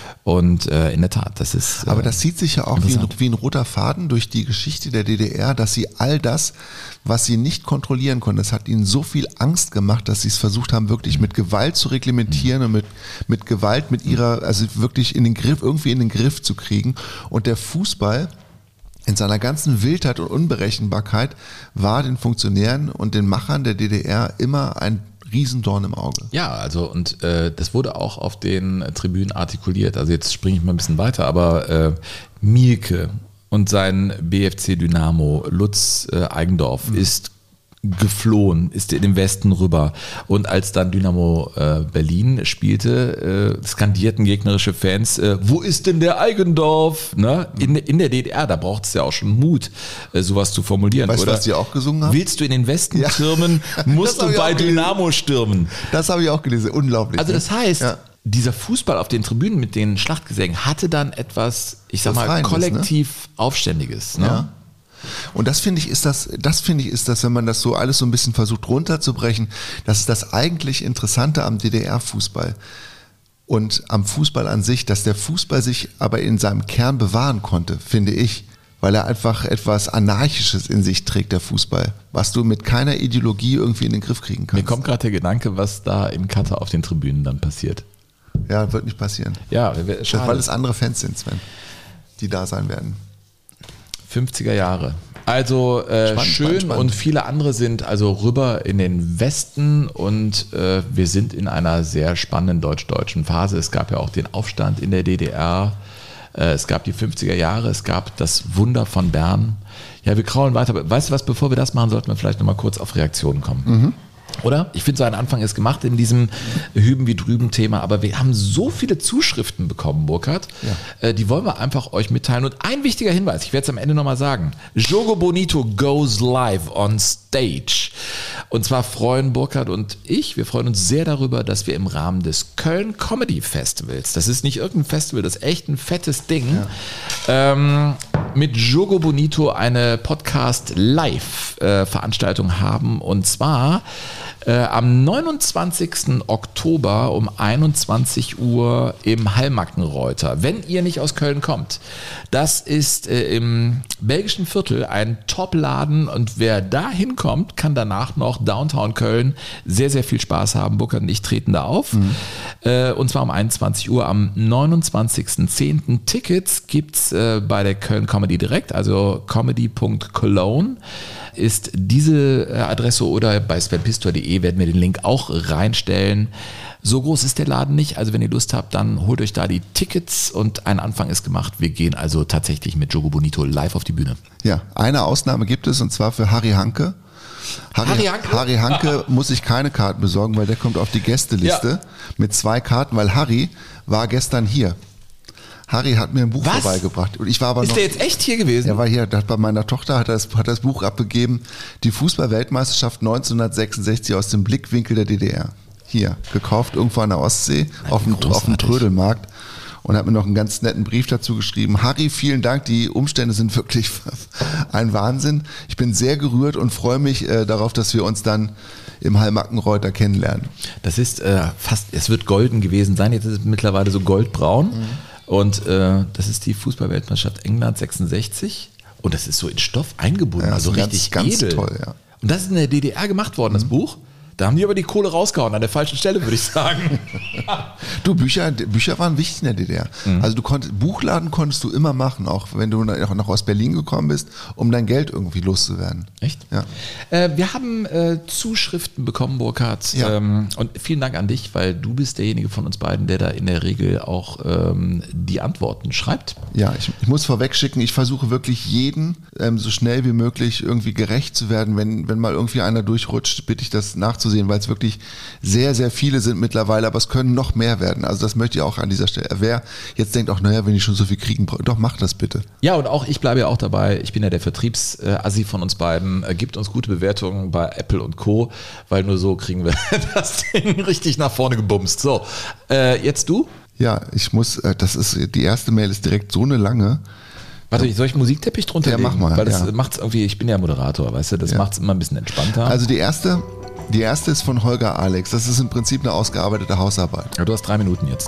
Und äh, in der Tat, das ist. Äh, Aber das zieht sich ja auch wie ein, wie ein roter Faden durch die Geschichte der D D R, dass sie all das, was sie nicht kontrollieren konnten, das hat ihnen so viel Angst gemacht, dass sie es versucht haben, wirklich mit Gewalt zu reglementieren mhm. und mit, mit Gewalt, mit ihrer, also wirklich in den Griff, irgendwie in den Griff zu kriegen. Und der Fußball in seiner ganzen Wildheit und Unberechenbarkeit war den Funktionären und den Machern der D D R immer ein Riesendorn im Auge. Ja, also und äh, das wurde auch auf den Tribünen artikuliert. Also jetzt springe ich mal ein bisschen weiter, aber äh, Mielke und sein B F C Dynamo, Lutz äh, Eigendorf, mhm. ist geflohen, ist in den Westen rüber. Und als dann Dynamo äh, Berlin spielte, äh, skandierten gegnerische Fans, äh, wo ist denn der Eigendorf? Ne? In, in der D D R, da braucht es ja auch schon Mut, äh, sowas zu formulieren. Weißt du, oder? Was die auch gesungen haben? Willst du in den Westen ja. stürmen, musst du bei Dynamo stürmen. Das habe ich auch gelesen, unglaublich. Also das heißt, ja. dieser Fußball auf den Tribünen mit den Schlachtgesängen hatte dann etwas, ich sag mal, Befreiendes, kollektiv ne? Aufständiges. Ne? Ja. Und das finde ich ist das, das finde ich ist das, wenn man das so alles so ein bisschen versucht runterzubrechen, das ist das eigentlich Interessante am D D R-Fußball und am Fußball an sich, dass der Fußball sich aber in seinem Kern bewahren konnte, finde ich, weil er einfach etwas Anarchisches in sich trägt, der Fußball, was du mit keiner Ideologie irgendwie in den Griff kriegen kannst. Mir kommt gerade der Gedanke, was da in Katar auf den Tribünen dann passiert. Ja, wird nicht passieren. Ja, schade. Weil es andere Fans sind, Sven, die da sein werden. fünfziger Jahre. Also äh, spannend, schön spannend, spannend. Und viele andere sind also rüber in den Westen und äh, wir sind in einer sehr spannenden deutsch-deutschen Phase. Es gab ja auch den Aufstand in der D D R, äh, es gab die fünfziger Jahre, es gab das Wunder von Bern. Ja, wir kraulen weiter. Weißt du was, bevor wir das machen, sollten wir vielleicht nochmal kurz auf Reaktionen kommen. Mhm. Oder? Ich finde, so ein Anfang ist gemacht in diesem Hüben wie drüben Thema, aber wir haben so viele Zuschriften bekommen, Burkhard, ja. äh, die wollen wir einfach euch mitteilen. Und ein wichtiger Hinweis, ich werde es am Ende nochmal sagen, Jogo Bonito goes live on stage. Und zwar freuen Burkhard und ich, wir freuen uns sehr darüber, dass wir im Rahmen des Köln Comedy Festivals, das ist nicht irgendein Festival, das ist echt ein fettes Ding, ja. ähm, mit Jogo Bonito eine Podcast-Live-Veranstaltung äh, haben. Und zwar äh, am neunundzwanzigsten Oktober um einundzwanzig Uhr im Hallmackenreuter. Wenn ihr nicht aus Köln kommt, das ist äh, im belgischen Viertel ein Top-Laden und wer da hinkommt, kann danach noch Downtown Köln sehr, sehr viel Spaß haben. Burkhard und ich treten da auf. Mhm. Äh, und zwar um einundzwanzig Uhr am neunundzwanzigsten zehnten Tickets gibt's äh, bei der Köln Comedy direkt, also comedy punkt cologne ist diese Adresse oder bei sven pistor punkt de werden wir den Link auch reinstellen. So groß ist der Laden nicht, also wenn ihr Lust habt, dann holt euch da die Tickets und ein Anfang ist gemacht. Wir gehen also tatsächlich mit Jogo Bonito live auf die Bühne. Ja, eine Ausnahme gibt es und zwar für Harry Hanke. Harry, Harry Hanke, Harry Hanke muss sich keine Karten besorgen, weil der kommt auf die Gästeliste ja. mit zwei Karten, weil Harry war gestern hier. Harry hat mir ein Buch Was? vorbeigebracht. Und ich war aber ist noch, der jetzt echt hier gewesen? Er war hier, hat bei meiner Tochter hat er das, hat das Buch abgegeben, die Fußball-Weltmeisterschaft neunzehnhundertsechsundsechzig aus dem Blickwinkel der D D R. Hier, gekauft irgendwo an der Ostsee, Nein, auf, dem, auf dem Trödelmarkt. Und hat mir noch einen ganz netten Brief dazu geschrieben. Harry, vielen Dank, die Umstände sind wirklich ein Wahnsinn. Ich bin sehr gerührt und freue mich äh, darauf, dass wir uns dann im Hallmackenreuter kennenlernen. Das ist äh, fast, es wird golden gewesen sein, jetzt ist es mittlerweile so goldbraun. Mhm. Und äh, das ist die Fußball-Weltmeisterschaft England sechsundsechzig. Und das ist so in Stoff eingebunden, ja, also richtig ganz, edel. Ganz toll, ja. Und das ist in der D D R gemacht worden, mhm. das Buch. Da haben die aber die Kohle rausgehauen, an der falschen Stelle, würde ich sagen. Du, Bücher, Bücher waren wichtig in der D D R. Mhm. Also du konntest, Buchladen konntest du immer machen, auch wenn du nach, nach Ostberlin gekommen bist, um dein Geld irgendwie loszuwerden. Echt? Ja. Äh, wir haben äh, Zuschriften bekommen, Burkhard. Ja. Ähm, und vielen Dank an dich, weil du bist derjenige von uns beiden, der da in der Regel auch ähm, die Antworten schreibt. Ja, ich, ich muss vorweg schicken, ich versuche wirklich jeden ähm, so schnell wie möglich irgendwie gerecht zu werden. Wenn, wenn mal irgendwie einer durchrutscht, bitte ich das nachzusehen, weil es wirklich sehr, sehr viele sind mittlerweile, aber es können noch mehr werden. Also das möchte ich auch an dieser Stelle. Wer jetzt denkt, auch naja, wenn ich schon so viel kriegen, doch macht das bitte. Ja, und auch ich bleibe ja auch dabei. Ich bin ja der Vertriebsassi von uns beiden. Gibt uns gute Bewertungen bei Apple und Co., weil nur so kriegen wir das Ding richtig nach vorne gebumst. So, äh, jetzt du? Ja, ich muss, äh, das ist, die erste Mail ist direkt so eine lange. Warte, soll ich einen Musikteppich drunter ja, legen? Mach mal. Weil das ja. macht's irgendwie, ich bin ja Moderator, weißt du, das ja. macht es immer ein bisschen entspannter. Also die erste, die erste ist von Holger Alex. Das ist im Prinzip eine ausgearbeitete Hausarbeit. Ja, du hast drei Minuten jetzt.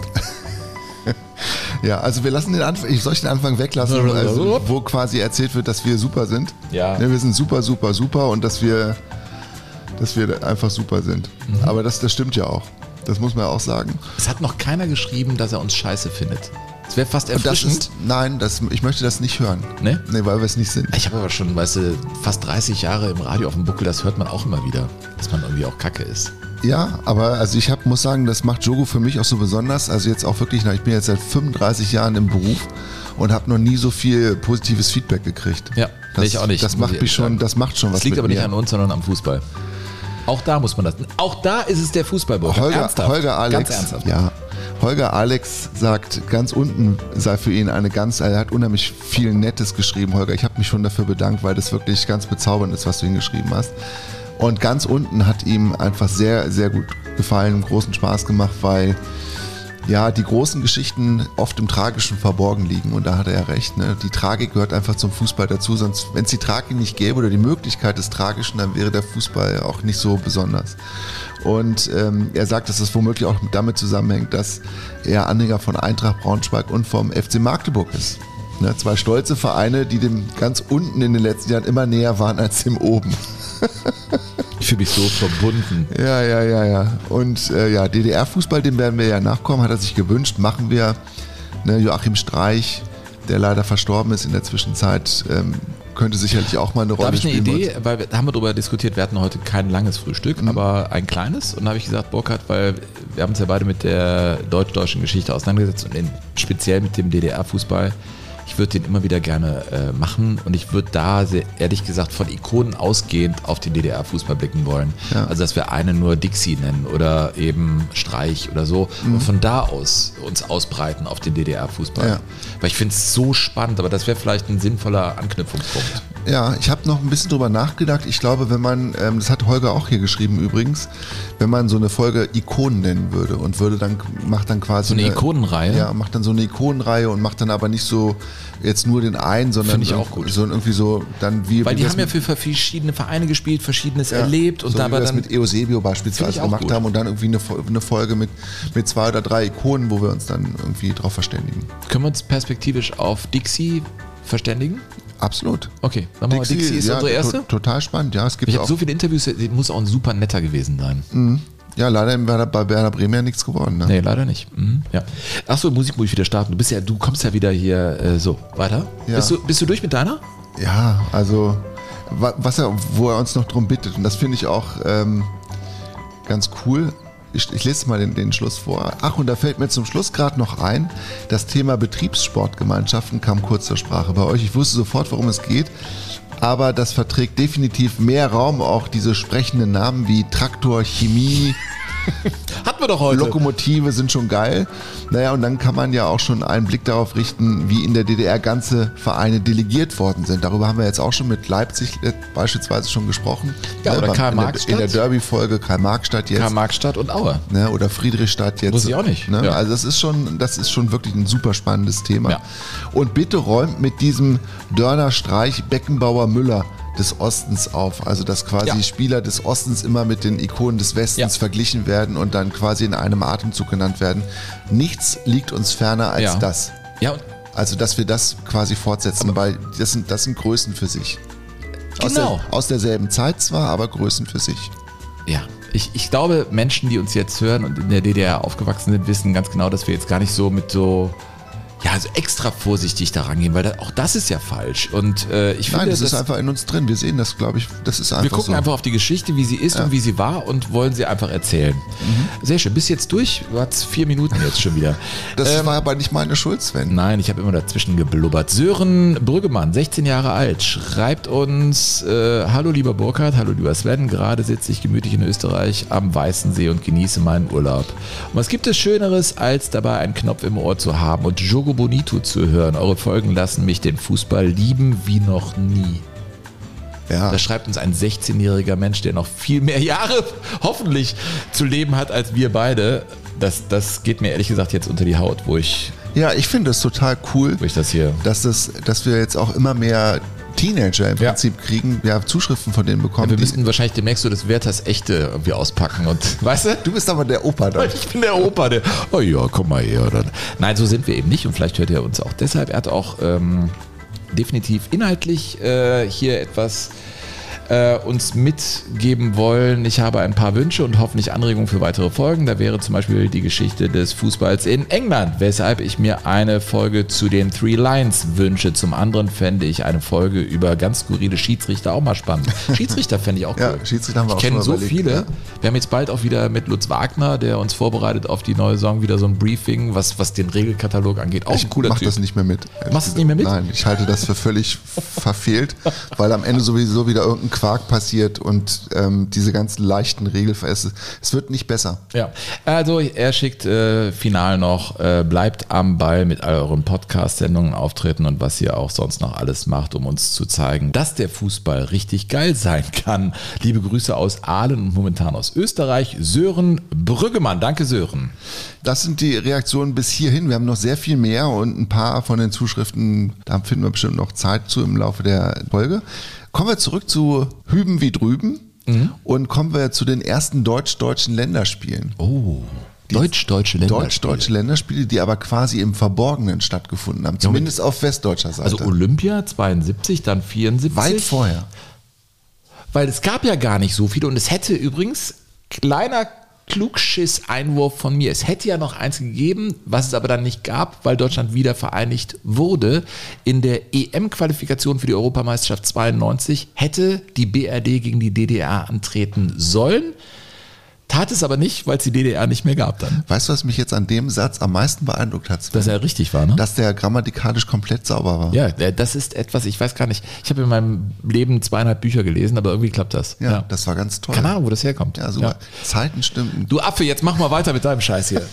Ja, also wir lassen den Anfang, ich soll ich den Anfang weglassen, also, wo quasi erzählt wird, dass wir super sind. Ja. ja. Wir sind super, super, super und dass wir, dass wir einfach super sind. Mhm. Aber das, das stimmt ja auch. Das muss man ja auch sagen. Es hat noch keiner geschrieben, dass er uns scheiße findet. Das wäre fast erfrischend. Das ist, nein, das, ich möchte das nicht hören. Ne? Nee, weil wir es nicht sind. Ich habe aber schon, weißt du, fast dreißig Jahre im Radio auf dem Buckel, das hört man auch immer wieder, dass man irgendwie auch kacke ist. Ja, aber also ich hab, muss sagen, das macht Jogo für mich auch so besonders. Also jetzt auch wirklich, ich bin jetzt seit fünfunddreißig Jahren im Beruf und habe noch nie so viel positives Feedback gekriegt. Ja, das, ich auch nicht. Das macht mich schon, das macht schon was. Das liegt mit aber nicht mir. an uns, sondern am Fußball. Auch da muss man das. Auch da ist es der Fußballburg. Holger, ernsthaft. Holger Alex. Ganz ernsthaft. Ja. Holger Alex sagt, ganz unten sei für ihn eine ganz, er hat unheimlich viel Nettes geschrieben, Holger. Ich habe mich schon dafür bedankt, weil das wirklich ganz bezaubernd ist, was du hingeschrieben hast. Und ganz unten hat ihm einfach sehr, sehr gut gefallen und großen Spaß gemacht, weil ja, die großen Geschichten oft im Tragischen verborgen liegen. Und da hat er ja recht. Ne? Die Tragik gehört einfach zum Fußball dazu. Sonst, wenn es die Tragik nicht gäbe oder die Möglichkeit des Tragischen, dann wäre der Fußball auch nicht so besonders. Und ähm, er sagt, dass das womöglich auch damit zusammenhängt, dass er Anhänger von Eintracht Braunschweig und vom F C Magdeburg ist. Ne? Zwei stolze Vereine, die dem ganz unten in den letzten Jahren immer näher waren als dem oben. Ich fühle mich so verbunden. Ja, ja, ja, ja. Und äh, ja, D D R-Fußball, dem werden wir ja nachkommen, hat er sich gewünscht, machen wir. Ne, Joachim Streich, der leider verstorben ist in der Zwischenzeit, ähm, könnte sicherlich auch mal eine Rolle spielen. Da habe ich eine Idee, weil wir, da haben wir darüber diskutiert, wir hatten heute kein langes Frühstück, mhm. aber ein kleines. Und da habe ich gesagt, Burkhard, weil wir haben uns ja beide mit der deutsch-deutschen Geschichte auseinandergesetzt und in, speziell mit dem D D R-Fußball. Ich würde den immer wieder gerne äh, machen und ich würde da sehr, ehrlich gesagt von Ikonen ausgehend auf den D D R-Fußball blicken wollen. Ja. Also dass wir eine nur Dixie nennen oder eben Streich oder so mhm. und von da aus uns ausbreiten auf den D D R-Fußball. Ja. Weil ich finde es so spannend, aber das wäre vielleicht ein sinnvoller Anknüpfungspunkt. Ja, ich habe noch ein bisschen drüber nachgedacht. Ich glaube, wenn man, ähm, das hat Holger auch hier geschrieben übrigens, wenn man so eine Folge Ikonen nennen würde und würde dann, macht dann quasi so eine, eine Ikonenreihe? Ja, macht dann so eine Ikonenreihe und macht dann aber nicht so jetzt nur den einen, sondern finde ich auch gut. So irgendwie so dann wie weil wie die haben ja für verschiedene Vereine gespielt, Verschiedenes ja, erlebt und so dabei wie wir dann das mit Eusebio beispielsweise gemacht gut. haben und dann irgendwie eine, eine Folge mit, mit zwei oder drei Ikonen, wo wir uns dann irgendwie drauf verständigen. Können wir uns perspektivisch auf Dixie verständigen? Absolut. Okay, dann machen wir Dixie, Dixie ist ja, unsere erste? To- total spannend, ja. Es gibt ich habe so viele Interviews, das muss auch ein super netter gewesen sein. Mhm. Ja, leider bei Werder Bremen ja nichts geworden. Ne? Nee, leider nicht. Mhm, ja. Achso, Musik muss ich wieder starten. Du bist ja, du kommst ja wieder hier äh, so weiter. Ja. Bist du, bist du durch mit deiner? Ja, also was er, wo er uns noch drum bittet, und das finde ich auch ähm, ganz cool. Ich, ich lese mal den, den Schluss vor. Ach, und da fällt mir zum Schluss gerade noch ein, das Thema Betriebssportgemeinschaften kam kurz zur Sprache bei euch. Ich wusste sofort, worum es geht, aber das verträgt definitiv mehr Raum, auch diese sprechenden Namen wie Traktor, Chemie, hatten wir doch heute. Lokomotive sind schon geil. Naja, und dann kann man ja auch schon einen Blick darauf richten, wie in der D D R ganze Vereine delegiert worden sind. Darüber haben wir jetzt auch schon mit Leipzig beispielsweise schon gesprochen. Ja, oder Karl-Marx-Stadt. In der, der Derby-Folge Karl-Marx-Stadt jetzt. Karl-Marx-Stadt und Aue. Ne, oder Friedrichstadt jetzt. Muss ich auch nicht. Ne? Ja. Also das ist schon, das ist schon wirklich ein super spannendes Thema. Ja. Und bitte räumt mit diesem Dörner, Streich, Beckenbauer, Müller des Ostens auf, also dass quasi ja. Spieler des Ostens immer mit den Ikonen des Westens ja. verglichen werden und dann quasi in einem Atemzug genannt werden. Nichts liegt uns ferner als ja. das. Ja. Also dass wir das quasi fortsetzen, aber weil das sind, das sind Größen für sich. Genau. Aus, der, aus derselben Zeit zwar, aber Größen für sich. Ja, ich, ich glaube, Menschen, die uns jetzt hören und in der D D R aufgewachsen sind, wissen ganz genau, dass wir jetzt gar nicht so mit so ja, also extra vorsichtig da rangehen, weil da, auch das ist ja falsch. Und äh, ich finde, Nein, das, das ist einfach in uns drin. Wir sehen das, glaube ich, das ist einfach Wir gucken so. einfach auf die Geschichte, wie sie ist ja. und wie sie war und wollen sie einfach erzählen. Mhm. Sehr schön. Bist jetzt durch? Du hast vier Minuten jetzt schon wieder. Das ähm, war aber nicht meine Schuld, Sven. Nein, ich habe immer dazwischen geblubbert. Sören Brüggemann, sechzehn Jahre alt, schreibt uns, äh, hallo lieber Burkhard, hallo lieber Sven, gerade sitze ich gemütlich in Österreich am Weißen See und genieße meinen Urlaub. Und was gibt es Schöneres, als dabei einen Knopf im Ohr zu haben und Jogo Bonito zu hören? Eure Folgen lassen mich den Fußball lieben wie noch nie. Ja. Da schreibt uns ein sechzehnjähriger Mensch, der noch viel mehr Jahre hoffentlich zu leben hat als wir beide. Das, das geht mir ehrlich gesagt jetzt unter die Haut, wo ich... Ja, ich finde es total cool, wo ich das hier dass, das, dass wir jetzt auch immer mehr Teenager im ja. Prinzip kriegen, ja, Zuschriften von denen bekommen. Ja, wir müssten wahrscheinlich demnächst so das Werthers Echte irgendwie auspacken und, weißt du? Du bist aber der Opa dann. Ich bin der Opa, der, oh ja, komm mal her. Dann. Nein, so sind wir eben nicht und vielleicht hört er uns auch deshalb. Er hat auch ähm, definitiv inhaltlich äh, hier etwas äh, uns mitgeben wollen. Ich habe ein paar Wünsche und hoffentlich Anregungen für weitere Folgen. Da wäre zum Beispiel die Geschichte des Fußballs in England, weshalb ich mir eine Folge zu den Three Lions wünsche. Zum anderen fände ich eine Folge über ganz skurrile Schiedsrichter auch mal spannend. Schiedsrichter fände ich auch cool. Ja, Schiedsrichter haben wir ich auch schon so überlegt, viele. Ja. Wir haben jetzt bald auch wieder mit Lutz Wagner, der uns vorbereitet auf die neue Saison, wieder so ein Briefing, was, was den Regelkatalog angeht. Auch ich ein cooler mach Typ. das nicht mehr mit. Machst du es nicht mehr mit? Nein, ich halte das für völlig verfehlt, weil am Ende sowieso wieder irgendein Quark passiert und ähm, diese ganzen leichten Regelveräste, es wird nicht besser. Ja, also er schickt äh, final noch, äh, bleibt am Ball mit all euren Podcast-Sendungen, Auftritten und was ihr auch sonst noch alles macht, um uns zu zeigen, dass der Fußball richtig geil sein kann. Liebe Grüße aus Aalen und momentan aus Österreich, Sören Brüggemann. Danke, Sören. das sind die Reaktionen bis hierhin. Wir haben noch sehr viel mehr und ein paar von den Zuschriften, da finden wir bestimmt noch Zeit zu im Laufe der Folge. Kommen wir zurück zu Hüben wie drüben mhm. und kommen wir zu den ersten deutsch-deutschen Länderspielen. Oh, deutsch-deutsche Länderspiele. Deutsch-deutsche Länderspiele, die aber quasi im Verborgenen stattgefunden haben, zumindest ja, auf westdeutscher Seite. Also Olympia zweiundsiebzig, dann vierundsiebzig. Weit vorher. Weil es gab ja gar nicht so viele und es hätte übrigens, kleiner Klugschiss-Einwurf von mir, es hätte ja noch eins gegeben, was es aber dann nicht gab, weil Deutschland wieder vereinigt wurde. In der E M-Qualifikation für die Europameisterschaft zweiundneunzig hätte die B R D gegen die D D R antreten sollen. Tat es aber nicht, weil es die D D R nicht mehr gab dann. Weißt du, was mich jetzt an dem Satz am meisten beeindruckt hat? Dass er richtig war, ne? Dass der grammatikalisch komplett sauber war. Ja, das ist etwas, ich weiß gar nicht, ich habe in meinem Leben zweieinhalb Bücher gelesen, aber irgendwie klappt das. Ja, ja. Das war ganz toll. Keine Ahnung, wo das herkommt. Ja, super. Ja. Zeiten stimmten. Du Affe, jetzt mach mal weiter mit deinem Scheiß hier.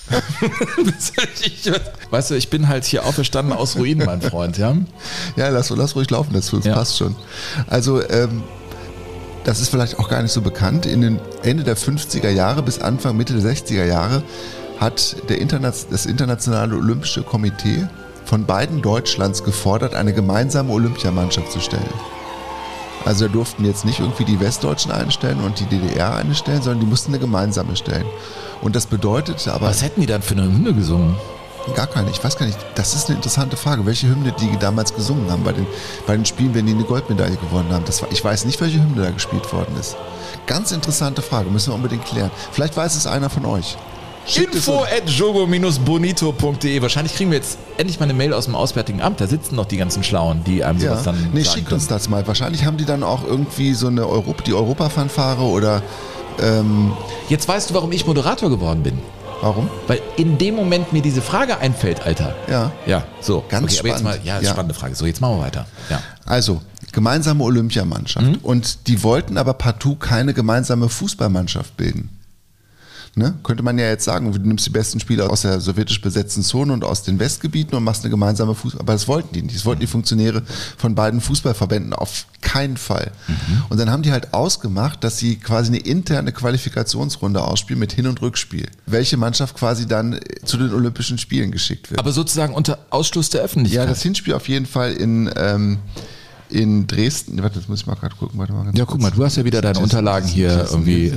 Weißt du, ich bin halt hier auferstanden aus Ruinen, mein Freund, ja? Ja, lass, lass ruhig laufen, das ja. passt schon. Also, ähm, das ist vielleicht auch gar nicht so bekannt. In den Ende der fünfziger Jahre bis Anfang, Mitte der sechziger Jahre hat der Interna- das Internationale Olympische Komitee von beiden Deutschlands gefordert, eine gemeinsame Olympiamannschaft zu stellen. Also da durften jetzt nicht irgendwie die Westdeutschen einstellen und die D D R einstellen, sondern die mussten eine gemeinsame stellen. Und das bedeutete aber... Was hätten die dann für eine Hymne gesungen? Gar keine, ich weiß gar nicht. Das ist eine interessante Frage. Welche Hymne die damals gesungen haben bei den, bei den Spielen, wenn die eine Goldmedaille gewonnen haben. Das war, ich weiß nicht, welche Hymne da gespielt worden ist. Ganz interessante Frage, müssen wir unbedingt klären. Vielleicht weiß es einer von euch. Schickt info at jogo dash bonito punkt de. Wahrscheinlich kriegen wir jetzt endlich mal eine Mail aus dem Auswärtigen Amt. Da sitzen noch die ganzen Schlauen, die einem ja. sowas dann Nee, sagen schickt können. uns das mal. Wahrscheinlich haben die dann auch irgendwie so eine Europa, die Europa-Fanfare oder... Ähm Jetzt weißt du, warum ich Moderator geworden bin. Warum? Weil in dem Moment mir diese Frage einfällt, Alter. Ja. Ja, so. Ganz okay, aber spannend. jetzt mal, ja, ja, spannende Frage. So, jetzt machen wir weiter. Ja. Also, gemeinsame Olympiamannschaft. Mhm. Und die wollten aber partout keine gemeinsame Fußballmannschaft bilden. Ne? Könnte man ja jetzt sagen, du nimmst die besten Spieler aus der sowjetisch besetzten Zone und aus den Westgebieten und machst eine gemeinsame Fußball. Aber das wollten die nicht. Das wollten die Funktionäre von beiden Fußballverbänden auf keinen Fall. Mhm. Und dann haben die halt ausgemacht, dass sie quasi eine interne Qualifikationsrunde ausspielen mit Hin- und Rückspiel. Welche Mannschaft quasi dann zu den Olympischen Spielen geschickt wird. Aber sozusagen unter Ausschluss der Öffentlichkeit. Ja, das Hinspiel auf jeden Fall in... Ähm, in Dresden, warte, das muss ich mal gerade gucken. Warte mal ganz ja, guck mal, du hast ja wieder deine Unterlagen hier irgendwie.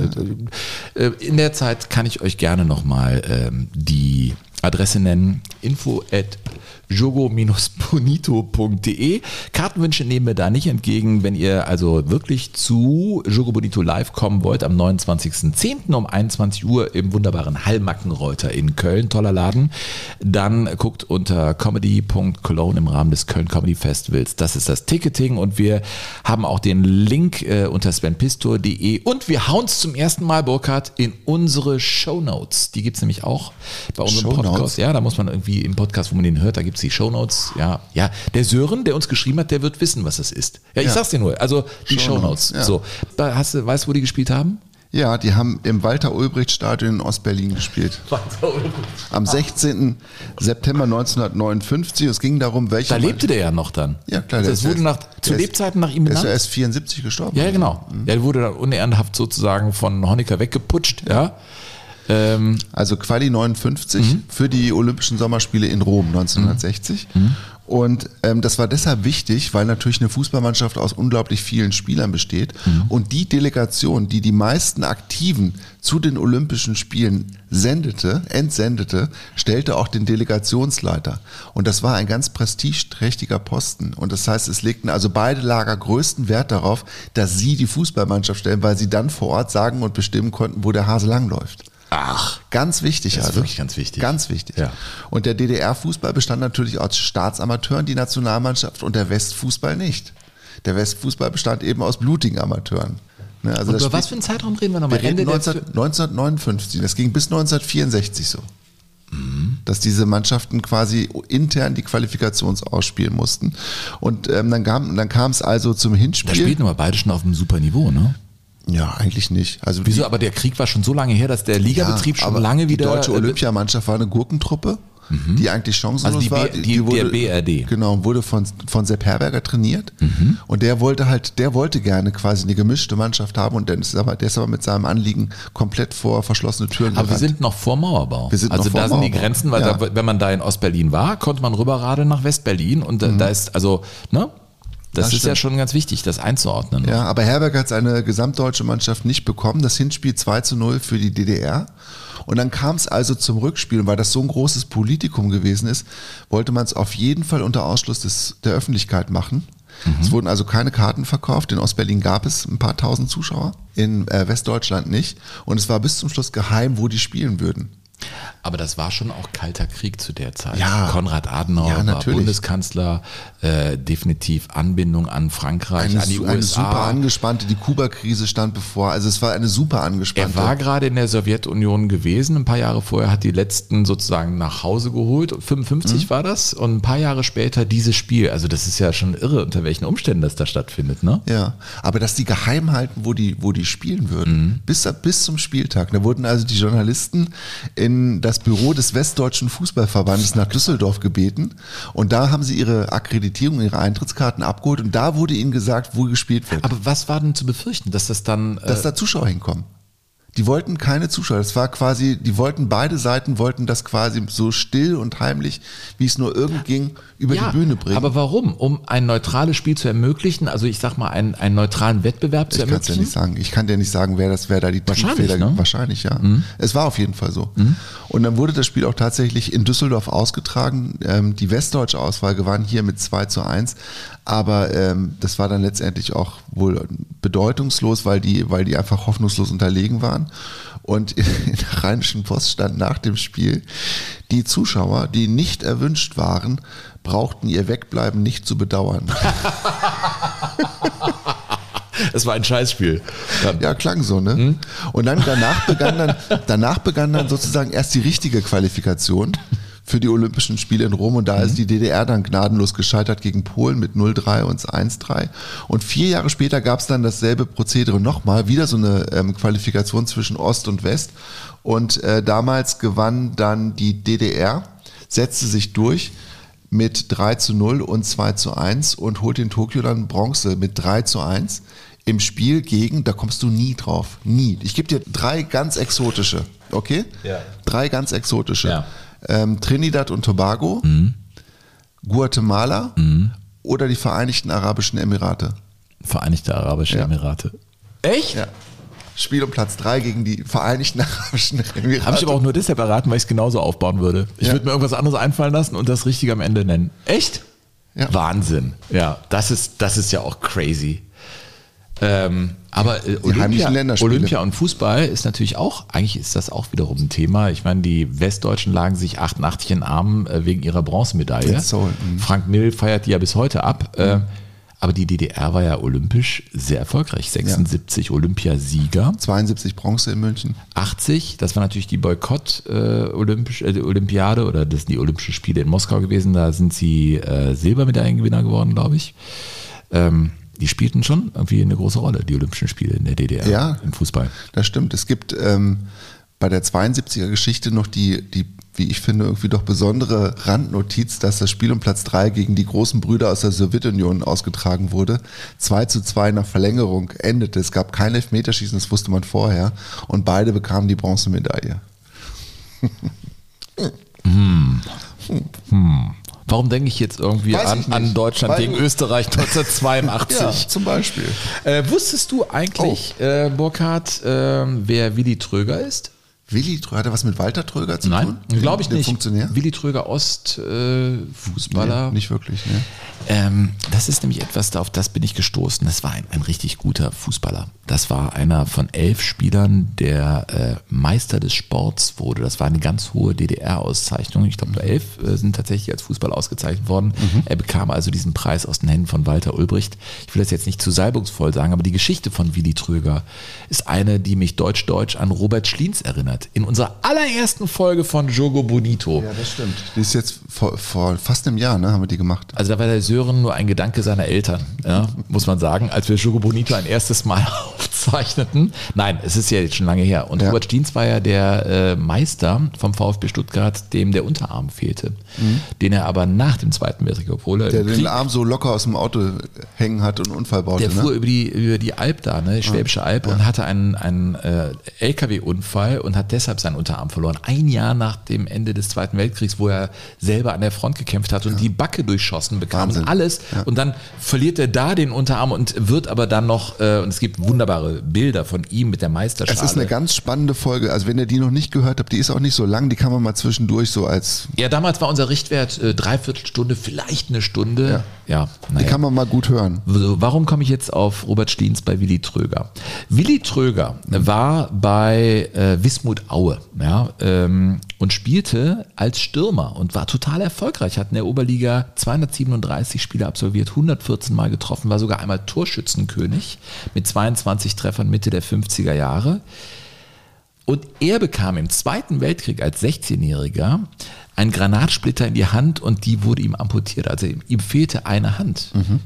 In der Zeit kann ich euch gerne nochmal ähm, die Adresse nennen, info at jogo dash bonito punkt de. Kartenwünsche nehmen wir da nicht entgegen. Wenn ihr also wirklich zu Jogo Bonito live kommen wollt, am neunundzwanzigsten zehnten um einundzwanzig Uhr im wunderbaren Hallmackenreuter in Köln, toller Laden, dann guckt unter comedy punkt cologne im Rahmen des Köln Comedy Festivals. Das ist das Ticketing und wir haben auch den Link äh, unter sven pistor punkt de und wir hauen es zum ersten Mal, Burkhard, in unsere Shownotes. Die gibt es nämlich auch bei unserem Shownotes? Podcast. Ja, da muss man irgendwie im Podcast, wo man den hört, da gibt es die Shownotes, ja, ja. Der Sören, der uns geschrieben hat, der wird wissen, was das ist. Ja, ich ja. sag's dir nur. Also die Shownotes. Shownotes ja. So, da hast du, weißt du, wo die gespielt haben? Ja, die haben im Walter-Ulbricht-Stadion in Ostberlin gespielt. Am sechzehnten September neunzehnhundertneunundfünfzig. Es ging darum, welcher. Da lebte der ja noch dann. Ja, klar. Das wurde nach, zu Lebzeiten nach ihm benannt. Der ist ja benannt. erst vierundsiebzig gestorben. Ja, genau. Mhm. Der wurde dann unehrenhaft sozusagen von Honecker weggeputscht, ja. ja. Ähm, also Quali neunundfünfzig mhm. für die Olympischen Sommerspiele in Rom neunzehnhundertsechzig. Mhm. Und ähm, das war deshalb wichtig, weil natürlich eine Fußballmannschaft aus unglaublich vielen Spielern besteht. Mhm. Und die Delegation, die die meisten Aktiven zu den Olympischen Spielen sendete, entsendete, stellte auch den Delegationsleiter. Und das war ein ganz prestigeträchtiger Posten. Und das heißt, es legten also beide Lager größten Wert darauf, dass sie die Fußballmannschaft stellen, weil sie dann vor Ort sagen und bestimmen konnten, wo der Hase langläuft. Ach, ganz wichtig. Das ist also. wirklich ganz wichtig. Ganz wichtig. Ja. Und der D D R-Fußball bestand natürlich aus Staatsamateuren, die Nationalmannschaft, und der Westfußball nicht. Der Westfußball bestand eben aus blutigen Amateuren. Ne, also und das über was für einen Zeitraum reden wir nochmal? Wir Ende neunzehn, neunzehnhundertneunundfünfzig. Das ging bis neunzehnhundertvierundsechzig so. Mhm. Dass diese Mannschaften quasi intern die Qualifikations ausspielen mussten. Und ähm, dann kam dann kam es also zum Hinspiel. Da spielten aber beide schon auf einem super Niveau, ne? Ja, eigentlich nicht. Also Wieso? die, Aber der Krieg war schon so lange her, dass der Ligabetrieb ja, schon lange wieder... Die deutsche Olympiamannschaft war eine Gurkentruppe mhm. die eigentlich chancenlos also die war. B, die, die wurde, der B R D. Genau, wurde von, von Sepp Herberger trainiert mhm. und der wollte halt, der wollte gerne quasi eine gemischte Mannschaft haben und der ist aber, der ist aber mit seinem Anliegen komplett vor verschlossene Türen Aber gerannt. wir sind noch vor Mauerbau. Wir sind also noch vor da Mauerbau. sind die Grenzen, weil ja. da, wenn man da in Ostberlin war, konnte man rüberradeln nach Westberlin und mhm. da ist, also, ne? Das, das ist stimmt. ja schon ganz wichtig, das einzuordnen. Ja, aber Herberger hat seine gesamtdeutsche Mannschaft nicht bekommen. Das Hinspiel zwei zu null für die D D R. Und dann kam es also zum Rückspiel. Und weil das so ein großes Politikum gewesen ist, wollte man es auf jeden Fall unter Ausschluss des, der Öffentlichkeit machen. Mhm. Es wurden also keine Karten verkauft. In Ostberlin gab es ein paar tausend Zuschauer, in äh, Westdeutschland nicht. Und es war bis zum Schluss geheim, wo die spielen würden. Aber das war schon auch kalter Krieg zu der Zeit. Ja. Konrad Adenauer ja, war Bundeskanzler, äh, definitiv Anbindung an Frankreich, eine, an die eine U S A. Super angespannte, die Kuba-Krise stand bevor. Also es war eine super angespannte. Er war gerade in der Sowjetunion gewesen. Ein paar Jahre vorher hat die letzten sozusagen nach Hause geholt. fünfundfünfzig mhm. war das. Und ein paar Jahre später dieses Spiel. Also das ist ja schon irre, unter welchen Umständen das da stattfindet, ne? Ja, aber dass die geheim halten, wo die, wo die spielen würden. Mhm. Bis, bis zum Spieltag. Da wurden also die Journalisten in das Büro des Westdeutschen Fußballverbandes nach Düsseldorf gebeten und da haben sie ihre Akkreditierung, ihre Eintrittskarten abgeholt und da wurde ihnen gesagt, wo gespielt wird. Aber was war denn zu befürchten, dass das dann... Äh dass da Zuschauer hinkommen. Die wollten keine Zuschauer. Das war quasi, die wollten, beide Seiten wollten das quasi so still und heimlich, wie es nur irgend ging, über ja, die Bühne bringen. Aber warum? Um ein neutrales Spiel zu ermöglichen, also ich sag mal, einen, einen neutralen Wettbewerb zu ich ermöglichen? Ich kann ja nicht sagen. Ich kann dir nicht sagen, wer das, wer da die Wahrscheinlich, ne? Wahrscheinlich, ja. Mhm. Es war auf jeden Fall so. Mhm. Und dann wurde das Spiel auch tatsächlich in Düsseldorf ausgetragen. Ähm, die westdeutsche Auswahl gewann hier mit zwei zu eins. Aber ähm, das war dann letztendlich auch wohl bedeutungslos, weil die, weil die einfach hoffnungslos unterlegen waren. Und in der Rheinischen Post stand nach dem Spiel, die Zuschauer, die nicht erwünscht waren, brauchten ihr Wegbleiben nicht zu bedauern. Es war ein Scheißspiel. Dann. Ja, klang so, ne? Mhm. Und dann danach begann dann, danach begann dann sozusagen erst die richtige Qualifikation für die Olympischen Spiele in Rom und da ist die D D R dann gnadenlos gescheitert gegen Polen mit null drei und eins drei und vier Jahre später gab es dann dasselbe Prozedere nochmal, wieder so eine ähm, Qualifikation zwischen Ost und West und äh, damals gewann dann die D D R, setzte sich durch mit drei zu null und zwei zu eins und holt in Tokio dann Bronze mit drei zu eins im Spiel gegen, da kommst du nie drauf, nie. Ich gebe dir drei ganz exotische, okay? Ja. Drei ganz exotische. Ja. Ähm, Trinidad und Tobago, mhm. Guatemala mhm. oder die Vereinigten Arabischen Emirate. Vereinigte Arabische ja. Emirate. Echt? Ja. Spiel um Platz drei gegen die Vereinigten Arabischen Emirate. Habe ich aber auch nur deshalb erraten, weil ich es genauso aufbauen würde. Ich ja. würde mir irgendwas anderes einfallen lassen und das Richtige am Ende nennen. Echt? Ja. Wahnsinn. Ja, das ist, das ist ja auch crazy. Ähm, aber äh, Olympia, Olympia und Fußball ist natürlich auch, eigentlich ist das auch wiederum ein Thema. Ich meine, die Westdeutschen lagen sich achtundachtzig in den Armen äh, wegen ihrer Bronzemedaille. So, Frank Mill feiert die ja bis heute ab. Mhm. Äh, aber die D D R war ja olympisch sehr erfolgreich. sechsundsiebzig ja. Olympiasieger. zweiundsiebzig Bronze in München. achtzig, das war natürlich die Boykott-Olympiade äh, Olympiade oder das sind die Olympischen Spiele in Moskau gewesen. Da sind sie äh, Silbermedaillengewinner geworden, glaube ich. Ähm, Die spielten schon irgendwie eine große Rolle, die Olympischen Spiele in der D D R ja, im Fußball. Das stimmt. Es gibt ähm, bei der zweiundsiebziger Geschichte noch die, die, wie ich finde, irgendwie doch besondere Randnotiz, dass das Spiel um Platz drei gegen die großen Brüder aus der Sowjetunion ausgetragen wurde. zwei zu zwei nach Verlängerung endete. Es gab kein Elfmeterschießen, das wusste man vorher. Und beide bekamen die Bronzemedaille. hm. Hm. Warum denke ich jetzt irgendwie an, an Deutschland Weil, gegen Österreich neunzehnhundertzweiundachtzig? Ja, zum Beispiel. Äh, wusstest du eigentlich, oh. äh, Burkhard, äh, wer Willi Tröger ist? Willi Tröger, hat er was mit Walter Tröger zu Nein, tun? Nein, glaube ich Den nicht. Funktionär? Willi Tröger, Ost-Fußballer. Äh, nee, nicht wirklich, ne? Ähm, das ist nämlich etwas, auf das bin ich gestoßen. Das war ein, ein richtig guter Fußballer. Das war einer von elf Spielern, der äh, Meister des Sports wurde. Das war eine ganz hohe D D R-Auszeichnung. Ich glaube, nur elf äh, sind tatsächlich als Fußballer ausgezeichnet worden. Mhm. Er bekam also diesen Preis aus den Händen von Walter Ulbricht. Ich will das jetzt nicht zu salbungsvoll sagen, aber die Geschichte von Willi Tröger ist eine, die mich deutsch-deutsch an Robert Schliens erinnert. In unserer allerersten Folge von Jogo Bonito. Ja, das stimmt. Die ist jetzt vor, vor fast einem Jahr, ne, haben wir die gemacht. Also da war der Sören nur ein Gedanke seiner Eltern, ja, muss man sagen, als wir Jogo Bonito ein erstes Mal auszeichneten. Nein, es ist ja jetzt schon lange her. Und Ja. Robert Stiens war ja der äh, Meister vom VfB Stuttgart, dem der Unterarm fehlte. Mhm. Den er aber nach dem Zweiten Weltkrieg, obwohl er Der im den Krieg, Arm so locker aus dem Auto hängen hat und einen Unfall baute. der fuhr ne? über die, über die Alp da, ne, Schwäbische Alb, und hatte einen, einen äh, L K W-Unfall und hat deshalb seinen Unterarm verloren. Ein Jahr nach dem Ende des Zweiten Weltkriegs, wo er selber an der Front gekämpft hat und die Backe durchschossen bekam Wahnsinn. und alles. Ja. Und dann verliert er da den Unterarm und wird aber dann noch, äh, und es gibt wunderbare Bilder von ihm mit der Meisterschale. Es ist eine ganz spannende Folge. Also wenn ihr die noch nicht gehört habt, die ist auch nicht so lang, die kann man mal zwischendurch so als, Ja, damals war unser Richtwert äh, dreiviertel Stunde, vielleicht eine Stunde. Ja, die naja. kann man mal gut hören. So, warum komme ich jetzt auf Robert Stiens bei Willi Tröger? Willi Tröger war bei äh, Wismut Aue, ja, ähm, und spielte als Stürmer und war total erfolgreich. Hat in der Oberliga zweihundertsiebenunddreißig Spiele absolviert, hundertvierzehn Mal getroffen, war sogar einmal Torschützenkönig mit zweiundzwanzig Treffern Mitte der fünfziger Jahre. Und er bekam im Zweiten Weltkrieg als sechzehnjähriger einen Granatsplitter in die Hand und die wurde ihm amputiert. Also ihm, ihm fehlte eine Hand. Mhm.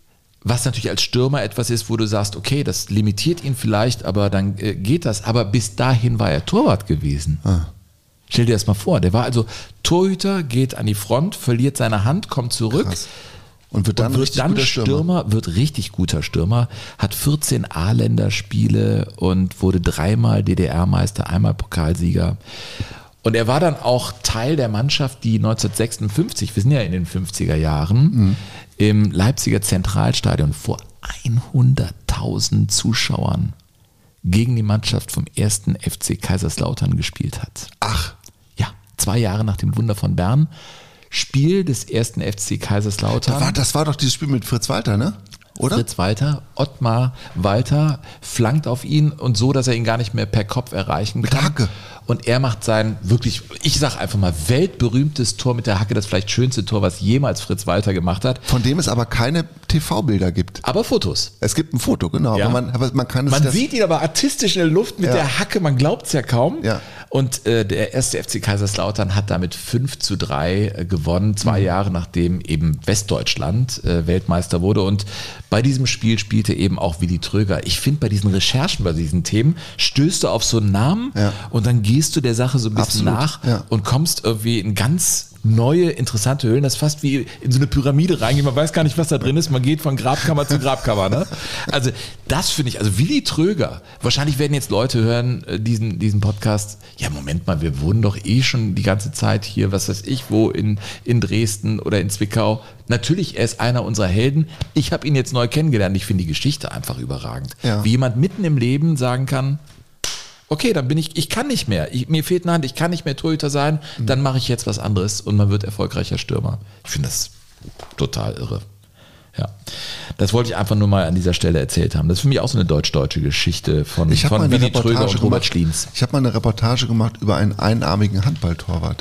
Was natürlich als Stürmer etwas ist, wo du sagst, okay, das limitiert ihn vielleicht, aber dann äh, geht das. Aber bis dahin war er Torwart gewesen. Ah. Stell dir das mal vor. Der war also Torhüter, geht an die Front, verliert seine Hand, kommt zurück. Krass. Und wird dann und wird richtig dann guter Stürmer. Stürmer. wird richtig guter Stürmer, hat vierzehn A-Länderspiele und wurde dreimal D D R-Meister, einmal Pokalsieger. Und er war dann auch Teil der Mannschaft, die neunzehnhundertsechsundfünfzig, wir sind ja in den fünfziger Jahren, mhm. im Leipziger Zentralstadion vor hunderttausend Zuschauern gegen die Mannschaft vom ersten F C Kaiserslautern gespielt hat. Ach. Ja, zwei Jahre nach dem Wunder von Bern. Spiel des ersten F C Kaiserslautern. Das war, das war doch dieses Spiel mit Fritz Walter, ne? Oder? Fritz Walter, Ottmar Walter flankt auf ihn und so, dass er ihn gar nicht mehr per Kopf erreichen Mit kann. Hacke. Und er macht sein wirklich, ich sag einfach mal, weltberühmtes Tor mit der Hacke, das vielleicht schönste Tor, was jemals Fritz Walter gemacht hat. Von dem es aber keine T V-Bilder gibt. Aber Fotos. Es gibt ein Foto, genau. Ja. Aber man, aber man kann es Man das, sieht ihn aber artistisch in der Luft mit Ja. der Hacke, man glaubt es ja kaum. Ja. Und äh, der erste F C Kaiserslautern hat damit fünf zu drei äh, gewonnen, zwei Mhm. Jahre nachdem eben Westdeutschland äh, Weltmeister wurde. Und bei diesem Spiel spielte eben auch Willi Tröger. Ich finde, bei diesen Recherchen, bei diesen Themen, stößt du auf so einen Namen Ja. und dann gehst du der Sache so ein bisschen Absolut, nach ja. und kommst irgendwie in ganz neue, interessante Höhlen. Das ist fast wie in so eine Pyramide reingehen. Man weiß gar nicht, was da drin ist. Man geht von Grabkammer zu Grabkammer. Ne? Also das finde ich, also Willi Tröger. Wahrscheinlich werden jetzt Leute hören, äh, diesen, diesen Podcast. Ja, Moment mal, wir wohnen doch eh schon die ganze Zeit hier, was weiß ich, wo in, in Dresden oder in Zwickau. Natürlich, er ist einer unserer Helden. Ich habe ihn jetzt neu kennengelernt. Ich finde die Geschichte einfach überragend. Ja. Wie jemand mitten im Leben sagen kann, okay, dann bin ich, ich kann nicht mehr. Ich, mir fehlt eine Hand, ich kann nicht mehr Torhüter sein, dann mache ich jetzt was anderes und man wird erfolgreicher Stürmer. Ich finde das total irre. Ja, das wollte ich einfach nur mal an dieser Stelle erzählt haben. Das ist für mich auch so eine deutsch-deutsche Geschichte von, Ich habe mal von eine Willi Tröger Reportage und Robert gemacht. Schliens. Ich habe mal eine Reportage gemacht über einen einarmigen Handballtorwart,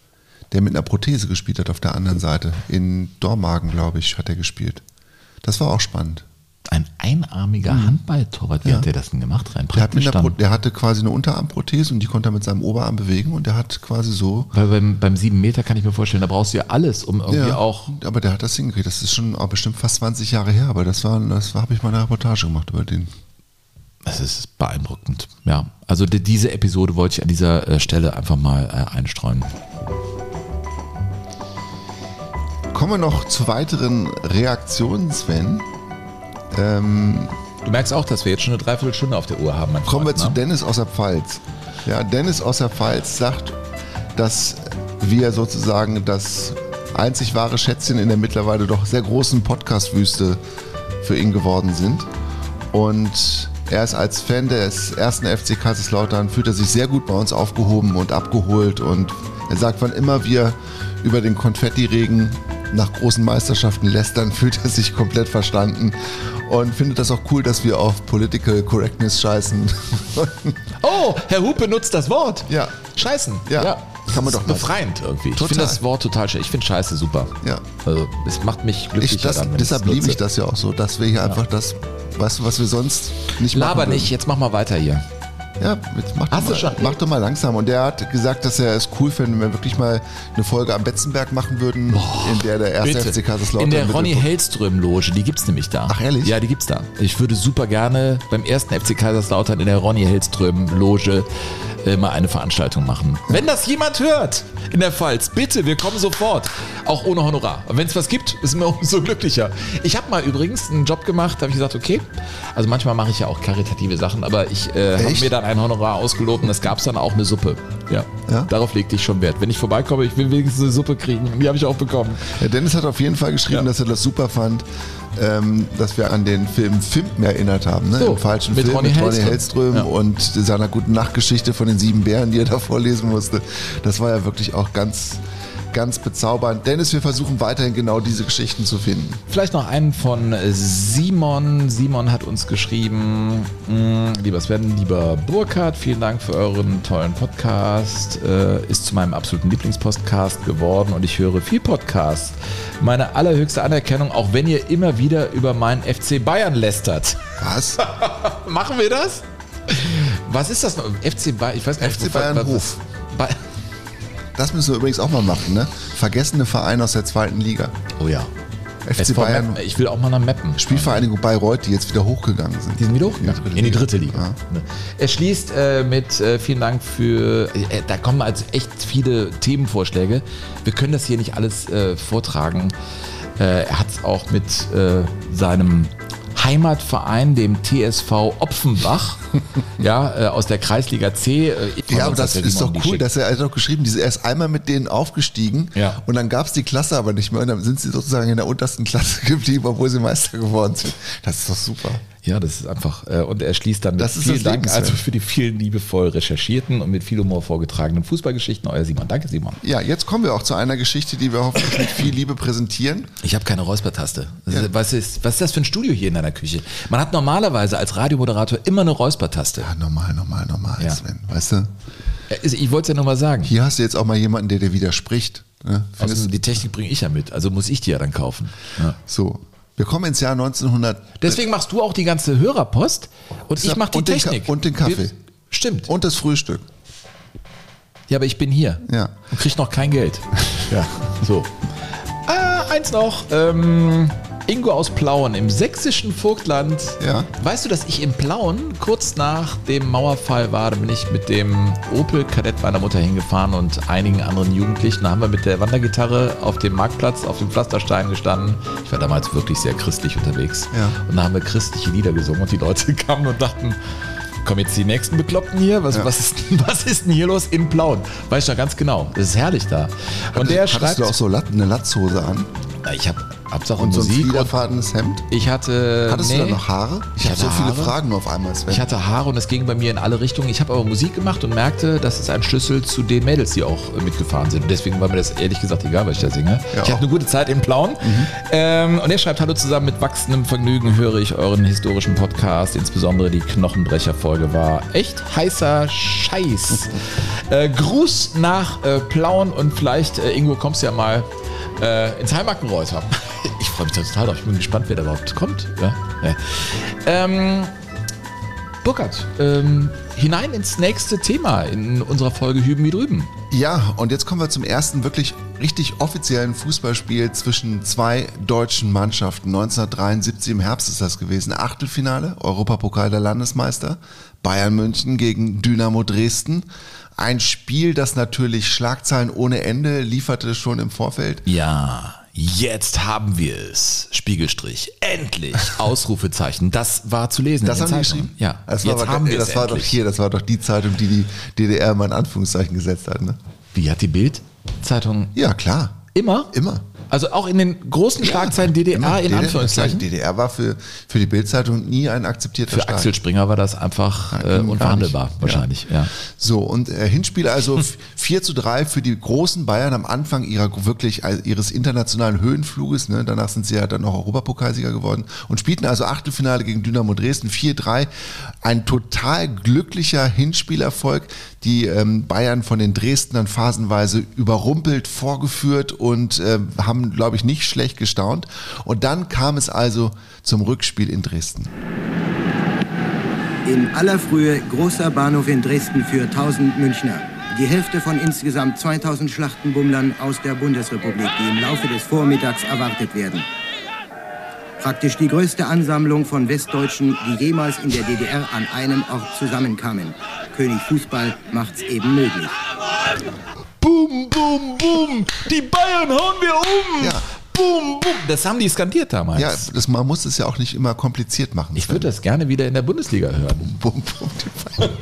der mit einer Prothese gespielt hat auf der anderen Seite. In Dormagen, glaube ich, hat er gespielt. Das war auch spannend. Ein einarmiger Handballtorwart, wie Ja. hat der das denn gemacht? Rein Der, hat mit praktisch einer Pro dann? der hatte quasi eine Unterarmprothese und die konnte er mit seinem Oberarm bewegen und der hat quasi so. Weil beim, beim sieben Meter kann ich mir vorstellen, da brauchst du ja alles, um irgendwie Ja, auch. aber der hat das hingekriegt. Das ist schon auch bestimmt fast zwanzig Jahre her, aber das war, das war, habe ich mal eine Reportage gemacht über den. Das ist beeindruckend. Ja, also die, diese Episode wollte ich an dieser äh, Stelle einfach mal äh, einstreuen. Kommen wir noch zu weiteren Reaktionen, Sven. Ähm, Du merkst auch, dass wir jetzt schon eine Dreiviertelstunde auf der Uhr haben. Mein kommen wir Freund, zu ne? Dennis aus der Pfalz. Ja, Dennis aus der Pfalz sagt, dass wir sozusagen das einzig wahre Schätzchen in der mittlerweile doch sehr großen Podcast-Wüste für ihn geworden sind. Und er ist als Fan des ersten F C Kaiserslautern, fühlt er sich sehr gut bei uns aufgehoben und abgeholt. Und er sagt, wann immer wir über den Konfettiregen nach großen Meisterschaften lästern, fühlt er sich komplett verstanden und findet das auch cool, dass wir auf Political Correctness scheißen. Oh, Herr Hupe nutzt das Wort. Ja. Scheißen. Ja. Kann man Das doch ist mal. befreiend irgendwie. Total. Ich finde das Wort total schön. Ich finde Scheiße super. Ja. Also, es macht mich glücklicher Ich, das, dann, wenn deshalb ich es liebe ich nutze. das ja auch so, dass wir hier einfach das, weißt du, was wir sonst nicht machen Laber würden. nicht, jetzt mach mal weiter hier. Ja, jetzt mach, Hast doch du mal, schon? mach doch mal langsam. Und der hat gesagt, dass er es cool fände, wenn wir wirklich mal eine Folge am Betzenberg machen würden, in der der erste Bitte. F C Kaiserslautern... In der Ronny Mittelpunkt- Hellström-Loge, die gibt's nämlich da. Ach, ehrlich? Ja, die gibt's da. Ich würde super gerne beim ersten F C Kaiserslautern in der Ronny Hellström-Loge äh, mal eine Veranstaltung machen. Wenn das jemand hört in der Pfalz, bitte, wir kommen sofort. Auch ohne Honorar. Und wenn es was gibt, ist mir umso glücklicher. Ich habe mal übrigens einen Job gemacht, da habe ich gesagt, okay, also manchmal mache ich ja auch karitative Sachen, aber ich äh, habe Echt? mir dann ein Honorar ausgelobt und es gab dann auch eine Suppe. Ja. Ja? Darauf legte ich schon Wert. Wenn ich vorbeikomme, ich will wenigstens eine Suppe kriegen. Die habe ich auch bekommen. Der Dennis hat auf jeden Fall geschrieben, Ja. dass er das super fand, ähm, dass wir an den Film Fimpen erinnert haben. Ne? So, Im falschen mit Film Ronny mit Ronny Hellström. Hellström Ja. und seiner guten Nachtgeschichte von den sieben Bären, die er da vorlesen musste. Das war ja wirklich auch ganz, ganz bezaubernd. Dennis, wir versuchen weiterhin genau diese Geschichten zu finden. Vielleicht noch einen von Simon. Simon hat uns geschrieben, mh, lieber Sven, lieber Burkhard, vielen Dank für euren tollen Podcast. Äh, ist zu meinem absoluten Lieblingspodcast geworden und ich höre viel Podcast. Meine allerhöchste Anerkennung, auch wenn ihr immer wieder über meinen F C Bayern lästert. Was? Machen wir das? Was ist das noch? F C Bayern, ich weiß gar F nicht. C Bayern was- Hof. Ba- Das müssen wir übrigens auch mal machen, ne? Vergessene Vereine aus der zweiten Liga. Oh ja. F C S V Bayern, Meppen. Ich will auch mal nach Meppen. Spielvereinigung Bayreuth, die jetzt wieder hochgegangen sind. Die sind wieder hochgegangen. In die dritte Liga. Ja. Er schließt äh, mit äh, vielen Dank für, äh, da kommen also echt viele Themenvorschläge. Wir können das hier nicht alles äh, vortragen. Äh, er hat es auch mit äh, seinem Heimatverein, dem T S V Opfenbach, ja, äh, aus der Kreisliga C. Äh, von Ja, aber uns das hat der ist Simon doch die cool, geschickt. dass er, er hat doch geschrieben, diese, er ist einmal mit denen aufgestiegen Ja. und dann gab es die Klasse aber nicht mehr und dann sind sie sozusagen in der untersten Klasse geblieben, obwohl sie Meister geworden sind. Das ist doch super. Ja, das ist einfach. Äh, und er schließt dann mit Das ist vielen das Dank Lebenswerk. also für die vielen liebevoll recherchierten und mit viel Humor vorgetragenen Fußballgeschichten. Euer Simon. Danke, Simon. Ja, jetzt kommen wir auch zu einer Geschichte, die wir hoffentlich mit viel Liebe präsentieren. Ich habe keine Räuspertaste. Das Ja. ist- Was, ist, was ist das für ein Studio hier in deiner Küche? Man hat normalerweise als Radiomoderator immer eine Räuspertaste. Ja, normal, normal, normal, Ja. Sven. Weißt du, Äh, Ich wollte es ja nur mal sagen. hier hast du jetzt auch mal jemanden, der dir widerspricht. Ne? Findest Außerdem, du? die Technik bringe ich ja mit, also muss ich die ja dann kaufen. Ja. So, wir kommen ins Jahr neunzehnhundert Deswegen machst du auch die ganze Hörerpost und ich mache die und den Ka- Technik. und den Kaffee. Wir- Stimmt. und das Frühstück. Ja, aber ich bin hier Ja. und krieg noch kein Geld. Ja, so. Ah, eins noch. Ähm, Ingo aus Plauen im sächsischen Vogtland. Ja. Weißt du, dass ich in Plauen kurz nach dem Mauerfall war? Da bin ich mit dem Opel Kadett meiner Mutter hingefahren und einigen anderen Jugendlichen. Da haben wir mit der Wandergitarre auf dem Marktplatz, auf dem Pflasterstein gestanden. Ich war damals wirklich sehr christlich unterwegs. Ja. Und da haben wir christliche Lieder gesungen und die Leute kamen und dachten, kommen jetzt die nächsten Bekloppten hier? Was, Ja. was, ist, was ist denn hier los in Plauen? Weiß ich noch ganz genau. Das ist herrlich da. Und der Hattest schreibt, du auch so Lat- eine Latzhose an ich habe Hauptsache und so ein Musik. und fliederfarbenes Hemd? ich hatte, Hattest nee, du da noch Haare? Ich, Ich habe so hatte viele Haare. Fragen nur auf einmal, Sven. Ich hatte Haare und es ging bei mir in alle Richtungen. Ich habe aber Musik gemacht und merkte, das ist ein Schlüssel zu den Mädels, die auch äh, mitgefahren sind. Und deswegen war mir das ehrlich gesagt egal, was ich da singe. Ja, ich auch. hatte eine gute Zeit in Plauen. Ähm, und er schreibt, hallo zusammen, mit wachsendem Vergnügen höre ich euren historischen Podcast. Insbesondere die Knochenbrecher-Folge war echt heißer Scheiß. äh, Gruß nach äh, Plauen und vielleicht, äh, Ingo, kommst du ja mal äh, ins Heimakenreuter. Ich freue mich da total drauf. Ich bin gespannt, wer da überhaupt kommt. Ja? Ja. Ähm, Burkhard, ähm, hinein ins nächste Thema in unserer Folge Hüben wie drüben. Ja, und jetzt kommen wir zum ersten wirklich richtig offiziellen Fußballspiel zwischen zwei deutschen Mannschaften. neunzehnhundertdreiundsiebzig im Herbst ist das gewesen. Achtelfinale, Europapokal der Landesmeister. Bayern München gegen Dynamo Dresden. Ein Spiel, das natürlich Schlagzeilen ohne Ende lieferte schon im Vorfeld. Ja, jetzt haben wir es. Spiegelstrich. Endlich. Ausrufezeichen. Das war zu lesen. Das in haben den die Zeitungen. geschrieben? Ja, Das war, jetzt aber, haben wir das es war doch endlich. hier, das war doch die Zeitung, die die D D R mal in Anführungszeichen gesetzt hat, ne? Wie hat die Bild-Zeitung Ja, klar. immer? Immer. Also auch in den großen Schlagzeilen D D R Immer. in D D R, Anführungszeichen? D D R war für, für die Bild-Zeitung nie ein akzeptierter Für Staat. Axel Springer war das einfach Ja, äh, ging gar unverhandelbar, nicht. wahrscheinlich. Ja. So, und äh, Hinspiel also vier zu drei für die großen Bayern am Anfang ihrer wirklich äh, ihres internationalen Höhenfluges. Ne? Danach sind sie ja dann auch Europapokalsieger geworden und spielten also Achtelfinale gegen Dynamo Dresden vier drei. Ein total glücklicher Hinspielerfolg. Die ähm, Bayern von den Dresdnern phasenweise überrumpelt, vorgeführt und äh, haben, glaube ich, nicht schlecht gestaunt. Und dann kam es also zum Rückspiel in Dresden. In aller Frühe großer Bahnhof in Dresden für tausend Münchner. Die Hälfte von insgesamt zweitausend Schlachtenbummlern aus der Bundesrepublik, die im Laufe des Vormittags erwartet werden. Praktisch die größte Ansammlung von Westdeutschen, die jemals in der D D R an einem Ort zusammenkamen. König Fußball macht's eben möglich. Boom, boom, boom, die Bayern hauen wir um. Ja. Boom, boom. Das haben die skandiert damals. Ja, das, man muss es ja auch nicht immer kompliziert machen. Ich würde das gerne wieder in der Bundesliga hören. Boom, boom, die Bayern.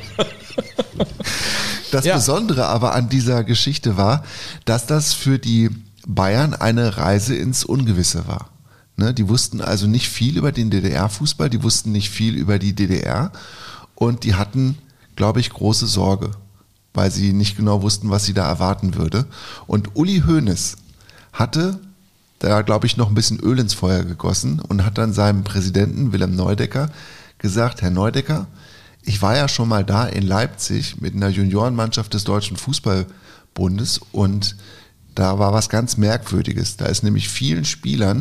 Das Ja. Besondere aber an dieser Geschichte war, dass das für die Bayern eine Reise ins Ungewisse war. Ne, die wussten also nicht viel über den D D R-Fußball, die wussten nicht viel über die D D R und die hatten, glaube ich, große Sorge, weil sie nicht genau wussten, was sie da erwarten würde. Und Uli Hoeneß hatte da, glaube ich, noch ein bisschen Öl ins Feuer gegossen und hat dann seinem Präsidenten Wilhelm Neudecker gesagt, Herr Neudecker, ich war ja schon mal da in Leipzig mit einer Juniorenmannschaft des Deutschen Fußballbundes und da war was ganz Merkwürdiges. Da ist nämlich vielen Spielern,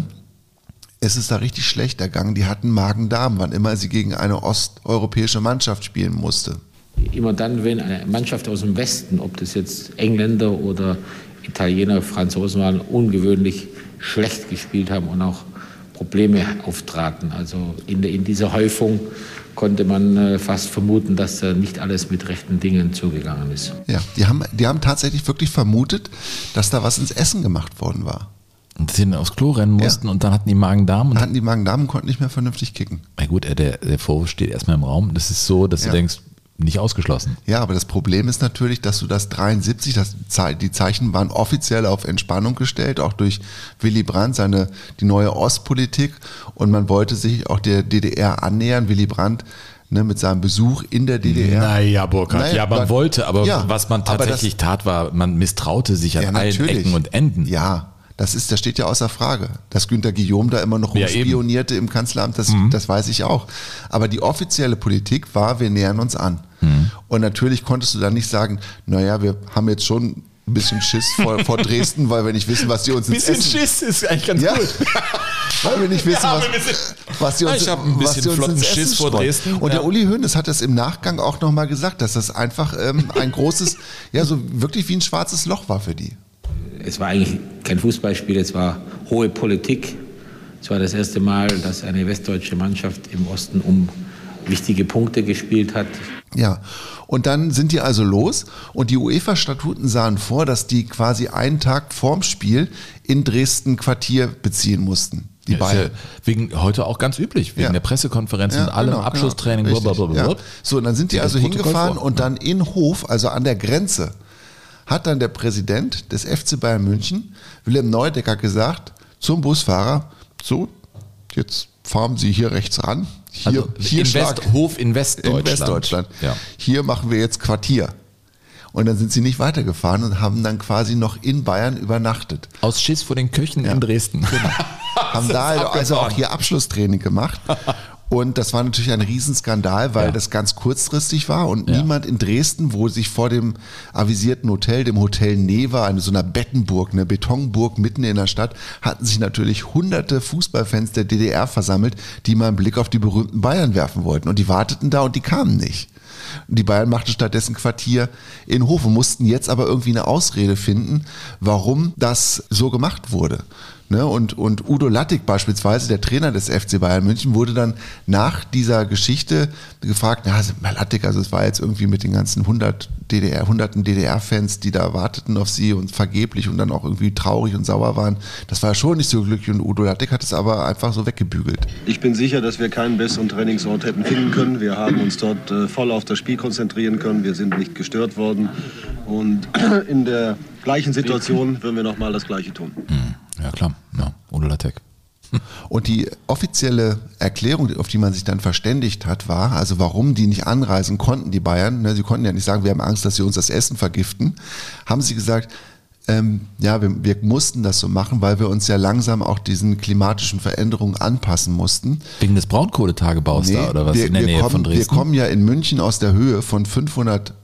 es ist da richtig schlecht ergangen, die hatten Magen-Darm, wann immer sie gegen eine osteuropäische Mannschaft spielen musste. Immer dann, wenn eine Mannschaft aus dem Westen, ob das jetzt Engländer oder Italiener, Franzosen waren, ungewöhnlich schlecht gespielt haben und auch Probleme auftraten. Also in, in dieser Häufung konnte man äh, fast vermuten, dass da nicht alles mit rechten Dingen zugegangen ist. Ja, die haben, die haben tatsächlich wirklich vermutet, dass da was ins Essen gemacht worden war. Und dass sie dann aufs Klo rennen mussten ja. und dann hatten die Magen-Darm. Dann hatten die Magen-Darm und konnten nicht mehr vernünftig kicken. Na gut, der, der Vorwurf steht erstmal im Raum. Das ist so, dass ja. du denkst, nicht ausgeschlossen. Ja, aber das Problem ist natürlich, dass du das dreiundsiebzig, das, die Zeichen waren offiziell auf Entspannung gestellt, auch durch Willy Brandt, seine, die neue Ostpolitik. Und man wollte sich auch der D D R annähern. Willy Brandt, ne, mit seinem Besuch in der D D R. Naja, Burkhard, naja, ja, man man, wollte, aber ja, was man tatsächlich das, tat, war, man misstraute sich an ja, allen natürlich. Ecken und Enden. Ja, das ist, das steht ja außer Frage. Dass Günter Guillaume da immer noch rumspionierte ja, im Kanzleramt, das, mhm. das weiß ich auch. Aber die offizielle Politik war, wir nähern uns an. Mhm. Und natürlich konntest du dann nicht sagen, naja, wir haben jetzt schon ein bisschen Schiss vor, vor Dresden, weil wir nicht wissen, was die uns ins Essen... Ein bisschen Schiss ist eigentlich ganz ja. gut. Weil wir nicht wissen, ja, was, was die uns, ich habe ein bisschen flotten Schiss vor Dresden. Und ja. der Uli Hoeneß hat das im Nachgang auch nochmal gesagt, dass das einfach ähm, ein großes, ja so wirklich wie ein schwarzes Loch war für die. Es war eigentlich kein Fußballspiel, es war hohe Politik. Es war das erste Mal, dass eine westdeutsche Mannschaft im Osten um wichtige Punkte gespielt hat. Ja, und dann sind die also los und die UEFA-Statuten sahen vor, dass die quasi einen Tag vorm Spiel in Dresden Quartier beziehen mussten. Die ja, Bayern. Ist ja wegen heute auch ganz üblich, wegen ja. der Pressekonferenz ja, und allem genau, Abschlusstraining. Genau, blablabla. Ja. So, und dann sind die also hingefahren und dann in Hof, also an der Grenze, hat dann der Präsident des F C Bayern München, Wilhelm Neudecker, gesagt zum Busfahrer, so, jetzt fahren Sie hier rechts ran. Hier, also hier in Schlag, West, Hof in Westdeutschland. In Westdeutschland. Ja. Hier machen wir jetzt Quartier. Und dann sind sie nicht weitergefahren und haben dann quasi noch in Bayern übernachtet. Aus Schiss vor den Köchen ja. in Dresden. Genau. Haben da also auch hier Abschlusstraining gemacht. Und das war natürlich ein Riesenskandal, weil ja. das ganz kurzfristig war und ja. niemand in Dresden, wo sich vor dem avisierten Hotel, dem Hotel Neva, eine so einer Bettenburg, eine Betonburg mitten in der Stadt, hatten sich natürlich hunderte Fußballfans der D D R versammelt, die mal einen Blick auf die berühmten Bayern werfen wollten. Und die warteten da und die kamen nicht. Und die Bayern machten stattdessen Quartier in Hof und mussten jetzt aber irgendwie eine Ausrede finden, warum das so gemacht wurde. Ne, und, und Udo Lattek beispielsweise, der Trainer des F C Bayern München, wurde dann nach dieser Geschichte gefragt, na, Herr Lattek, also es war jetzt irgendwie mit den ganzen hundert D D R, hunderten D D R-Fans, die da warteten auf sie und vergeblich und dann auch irgendwie traurig und sauer waren. Das war schon nicht so glücklich und Udo Lattek hat es aber einfach so weggebügelt. Ich bin sicher, dass wir keinen besseren Trainingsort hätten finden können. Wir haben uns dort äh, voll auf das Spiel konzentrieren können. Wir sind nicht gestört worden und in der gleichen Situation würden wir nochmal das Gleiche tun. Mhm. Ja klar, ja, Udo Lattek. Und die offizielle Erklärung, auf die man sich dann verständigt hat, war, also warum die nicht anreisen konnten, die Bayern, ne, sie konnten ja nicht sagen, wir haben Angst, dass sie uns das Essen vergiften, haben sie gesagt, ähm, ja, wir, wir mussten das so machen, weil wir uns ja langsam auch diesen klimatischen Veränderungen anpassen mussten. Wegen des Braunkohletagebaus nee, da oder was wir, in der wir Nähe kommen, von Dresden? Wir kommen ja in München aus der Höhe von fünfhundert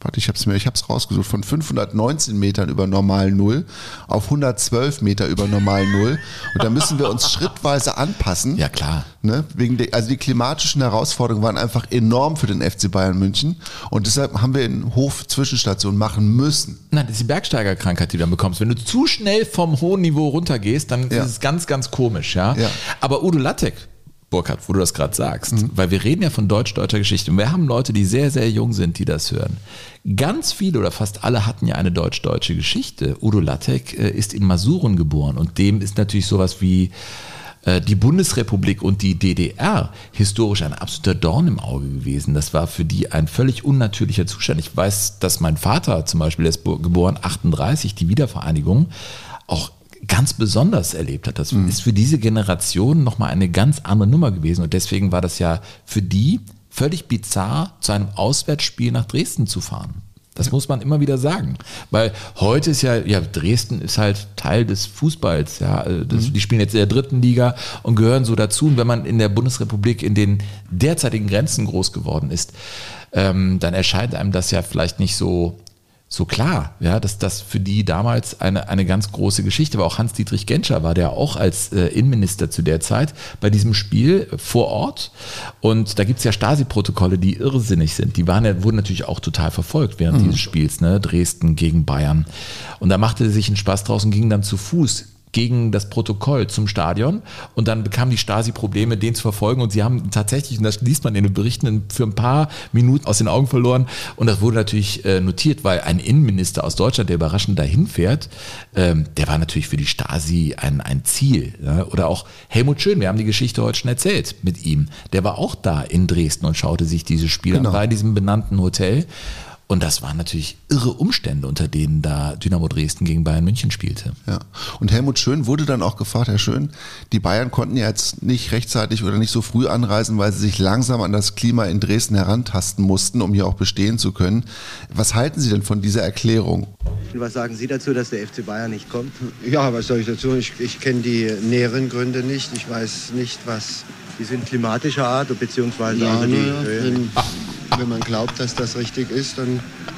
warte, ich habe es mir, ich habe es rausgesucht, von fünfhundertneunzehn Metern über normal Null auf hundertzwölf Meter über normal Null. Und da müssen wir uns schrittweise anpassen. Ja, klar. Ne? Wegen der, also die klimatischen Herausforderungen waren einfach enorm für den F C Bayern München. Und deshalb haben wir einen Hof-Zwischenstation machen müssen. Nein, das ist die Bergsteigerkrankheit, die du dann bekommst. Wenn du zu schnell vom hohen Niveau runtergehst, dann ja. ist es ganz, ganz komisch. Ja? Ja. Aber Udo Lattek, Burkhard, wo du das gerade sagst, mhm. weil wir reden ja von deutsch-deutscher Geschichte und wir haben Leute, die sehr, sehr jung sind, die das hören. Ganz viele oder fast alle hatten ja eine deutsch-deutsche Geschichte. Udo Lattek äh, ist in Masuren geboren und dem ist natürlich sowas wie äh, die Bundesrepublik und die D D R historisch ein absoluter Dorn im Auge gewesen. Das war für die ein völlig unnatürlicher Zustand. Ich weiß, dass mein Vater zum Beispiel, der ist geboren achtunddreißig, die Wiedervereinigung, auch ganz besonders erlebt hat. Das mhm. ist für diese Generation nochmal eine ganz andere Nummer gewesen und deswegen war das ja für die völlig bizarr, zu einem Auswärtsspiel nach Dresden zu fahren. Das muss man immer wieder sagen, weil heute ist ja, ja Dresden ist halt Teil des Fußballs, ja, das, mhm. die spielen jetzt in der dritten Liga und gehören so dazu und wenn man in der Bundesrepublik in den derzeitigen Grenzen groß geworden ist, ähm, dann erscheint einem das ja vielleicht nicht so So klar, ja, dass das für die damals eine, eine ganz große Geschichte war. Auch Hans-Dietrich Genscher war der auch als äh, Innenminister zu der Zeit bei diesem Spiel vor Ort. Und da gibt es ja Stasi-Protokolle, die irrsinnig sind. Die waren, wurden natürlich auch total verfolgt während mhm. dieses Spiels, ne? Dresden gegen Bayern. Und da machte sich einen Spaß draus und ging dann zu Fuß gegen das Protokoll zum Stadion und dann bekamen die Stasi Probleme, den zu verfolgen und sie haben tatsächlich, und das liest man in den Berichten, für ein paar Minuten aus den Augen verloren und das wurde natürlich äh, notiert, weil ein Innenminister aus Deutschland, der überraschend dahin fährt, ähm, der war natürlich für die Stasi ein, ein Ziel. Ja? Oder auch Helmut Schön, wir haben die Geschichte heute schon erzählt mit ihm, der war auch da in Dresden und schaute sich dieses Spiel genau. an, war in diesem benannten Hotel. Und das waren natürlich irre Umstände, unter denen da Dynamo Dresden gegen Bayern München spielte. Ja. Und Helmut Schön wurde dann auch gefragt, Herr Schön, die Bayern konnten ja jetzt nicht rechtzeitig oder nicht so früh anreisen, weil sie sich langsam an das Klima in Dresden herantasten mussten, um hier auch bestehen zu können. Was halten Sie denn von dieser Erklärung? Was sagen Sie dazu, dass der F C Bayern nicht kommt? Ja, was soll ich dazu? Ich, ich kenne die näheren Gründe nicht. Ich weiß nicht, was... Die sind klimatischer Art, beziehungsweise ja, also die ja, Höhe. Wenn, wenn man glaubt, dass das richtig ist, dann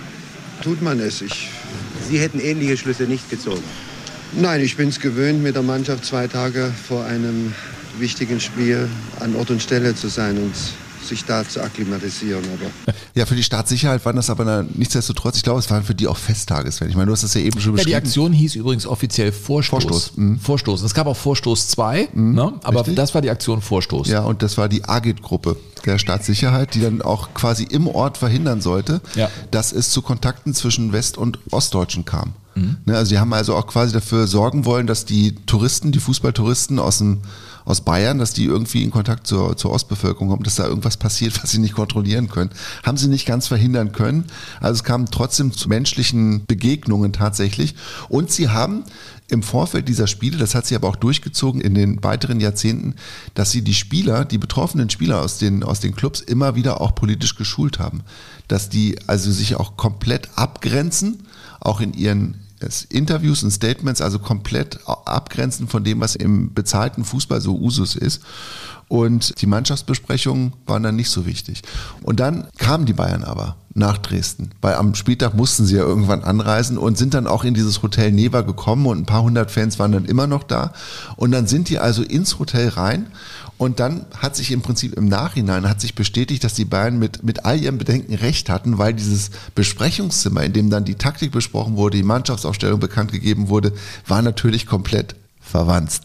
tut man es. Ich Sie hätten ähnliche Schlüsse nicht gezogen? Nein, ich bin es gewöhnt, mit der Mannschaft zwei Tage vor einem wichtigen Spiel an Ort und Stelle zu sein und sich da zu akklimatisieren. Aber ja, für die Staatssicherheit waren das aber nichtsdestotrotz, ich glaube, es waren für die auch Festtagesfälle. Ich meine, du hast das ja eben schon beschrieben. Ja, die Aktion hieß übrigens offiziell Vorstoß. Vorstoß. Mhm. Vorstoß. Es gab auch Vorstoß zwei, mhm. ne? Aber richtig? Das war die Aktion Vorstoß. Ja, und das war die Agit-Gruppe der Staatssicherheit, die dann auch quasi im Ort verhindern sollte, ja. dass es zu Kontakten zwischen West- und Ostdeutschen kam. Mhm. Ne, also sie haben also auch quasi dafür sorgen wollen, dass die Touristen, die Fußballtouristen aus dem aus Bayern, dass die irgendwie in Kontakt zur, zur Ostbevölkerung kommen, dass da irgendwas passiert, was sie nicht kontrollieren können. Haben sie nicht ganz verhindern können. Also es kam trotzdem zu menschlichen Begegnungen tatsächlich. Und sie haben im Vorfeld dieser Spiele, das hat sich aber auch durchgezogen in den weiteren Jahrzehnten, dass sie die Spieler, die betroffenen Spieler aus den, aus den Clubs immer wieder auch politisch geschult haben. Dass die also sich auch komplett abgrenzen, auch in ihren Interviews und Statements, also komplett abgrenzen von dem, was im bezahlten Fußball so Usus ist. Und die Mannschaftsbesprechungen waren dann nicht so wichtig. Und dann kamen die Bayern aber nach Dresden, weil am Spieltag mussten sie ja irgendwann anreisen und sind dann auch in dieses Hotel Neva gekommen und ein paar hundert Fans waren dann immer noch da. Und dann sind die also ins Hotel rein und dann hat sich im Prinzip im Nachhinein hat sich bestätigt, dass die Bayern mit, mit all ihren Bedenken recht hatten, weil dieses Besprechungszimmer, in dem dann die Taktik besprochen wurde, die Mannschaftsaufstellung bekannt gegeben wurde, war natürlich komplett verwanzt.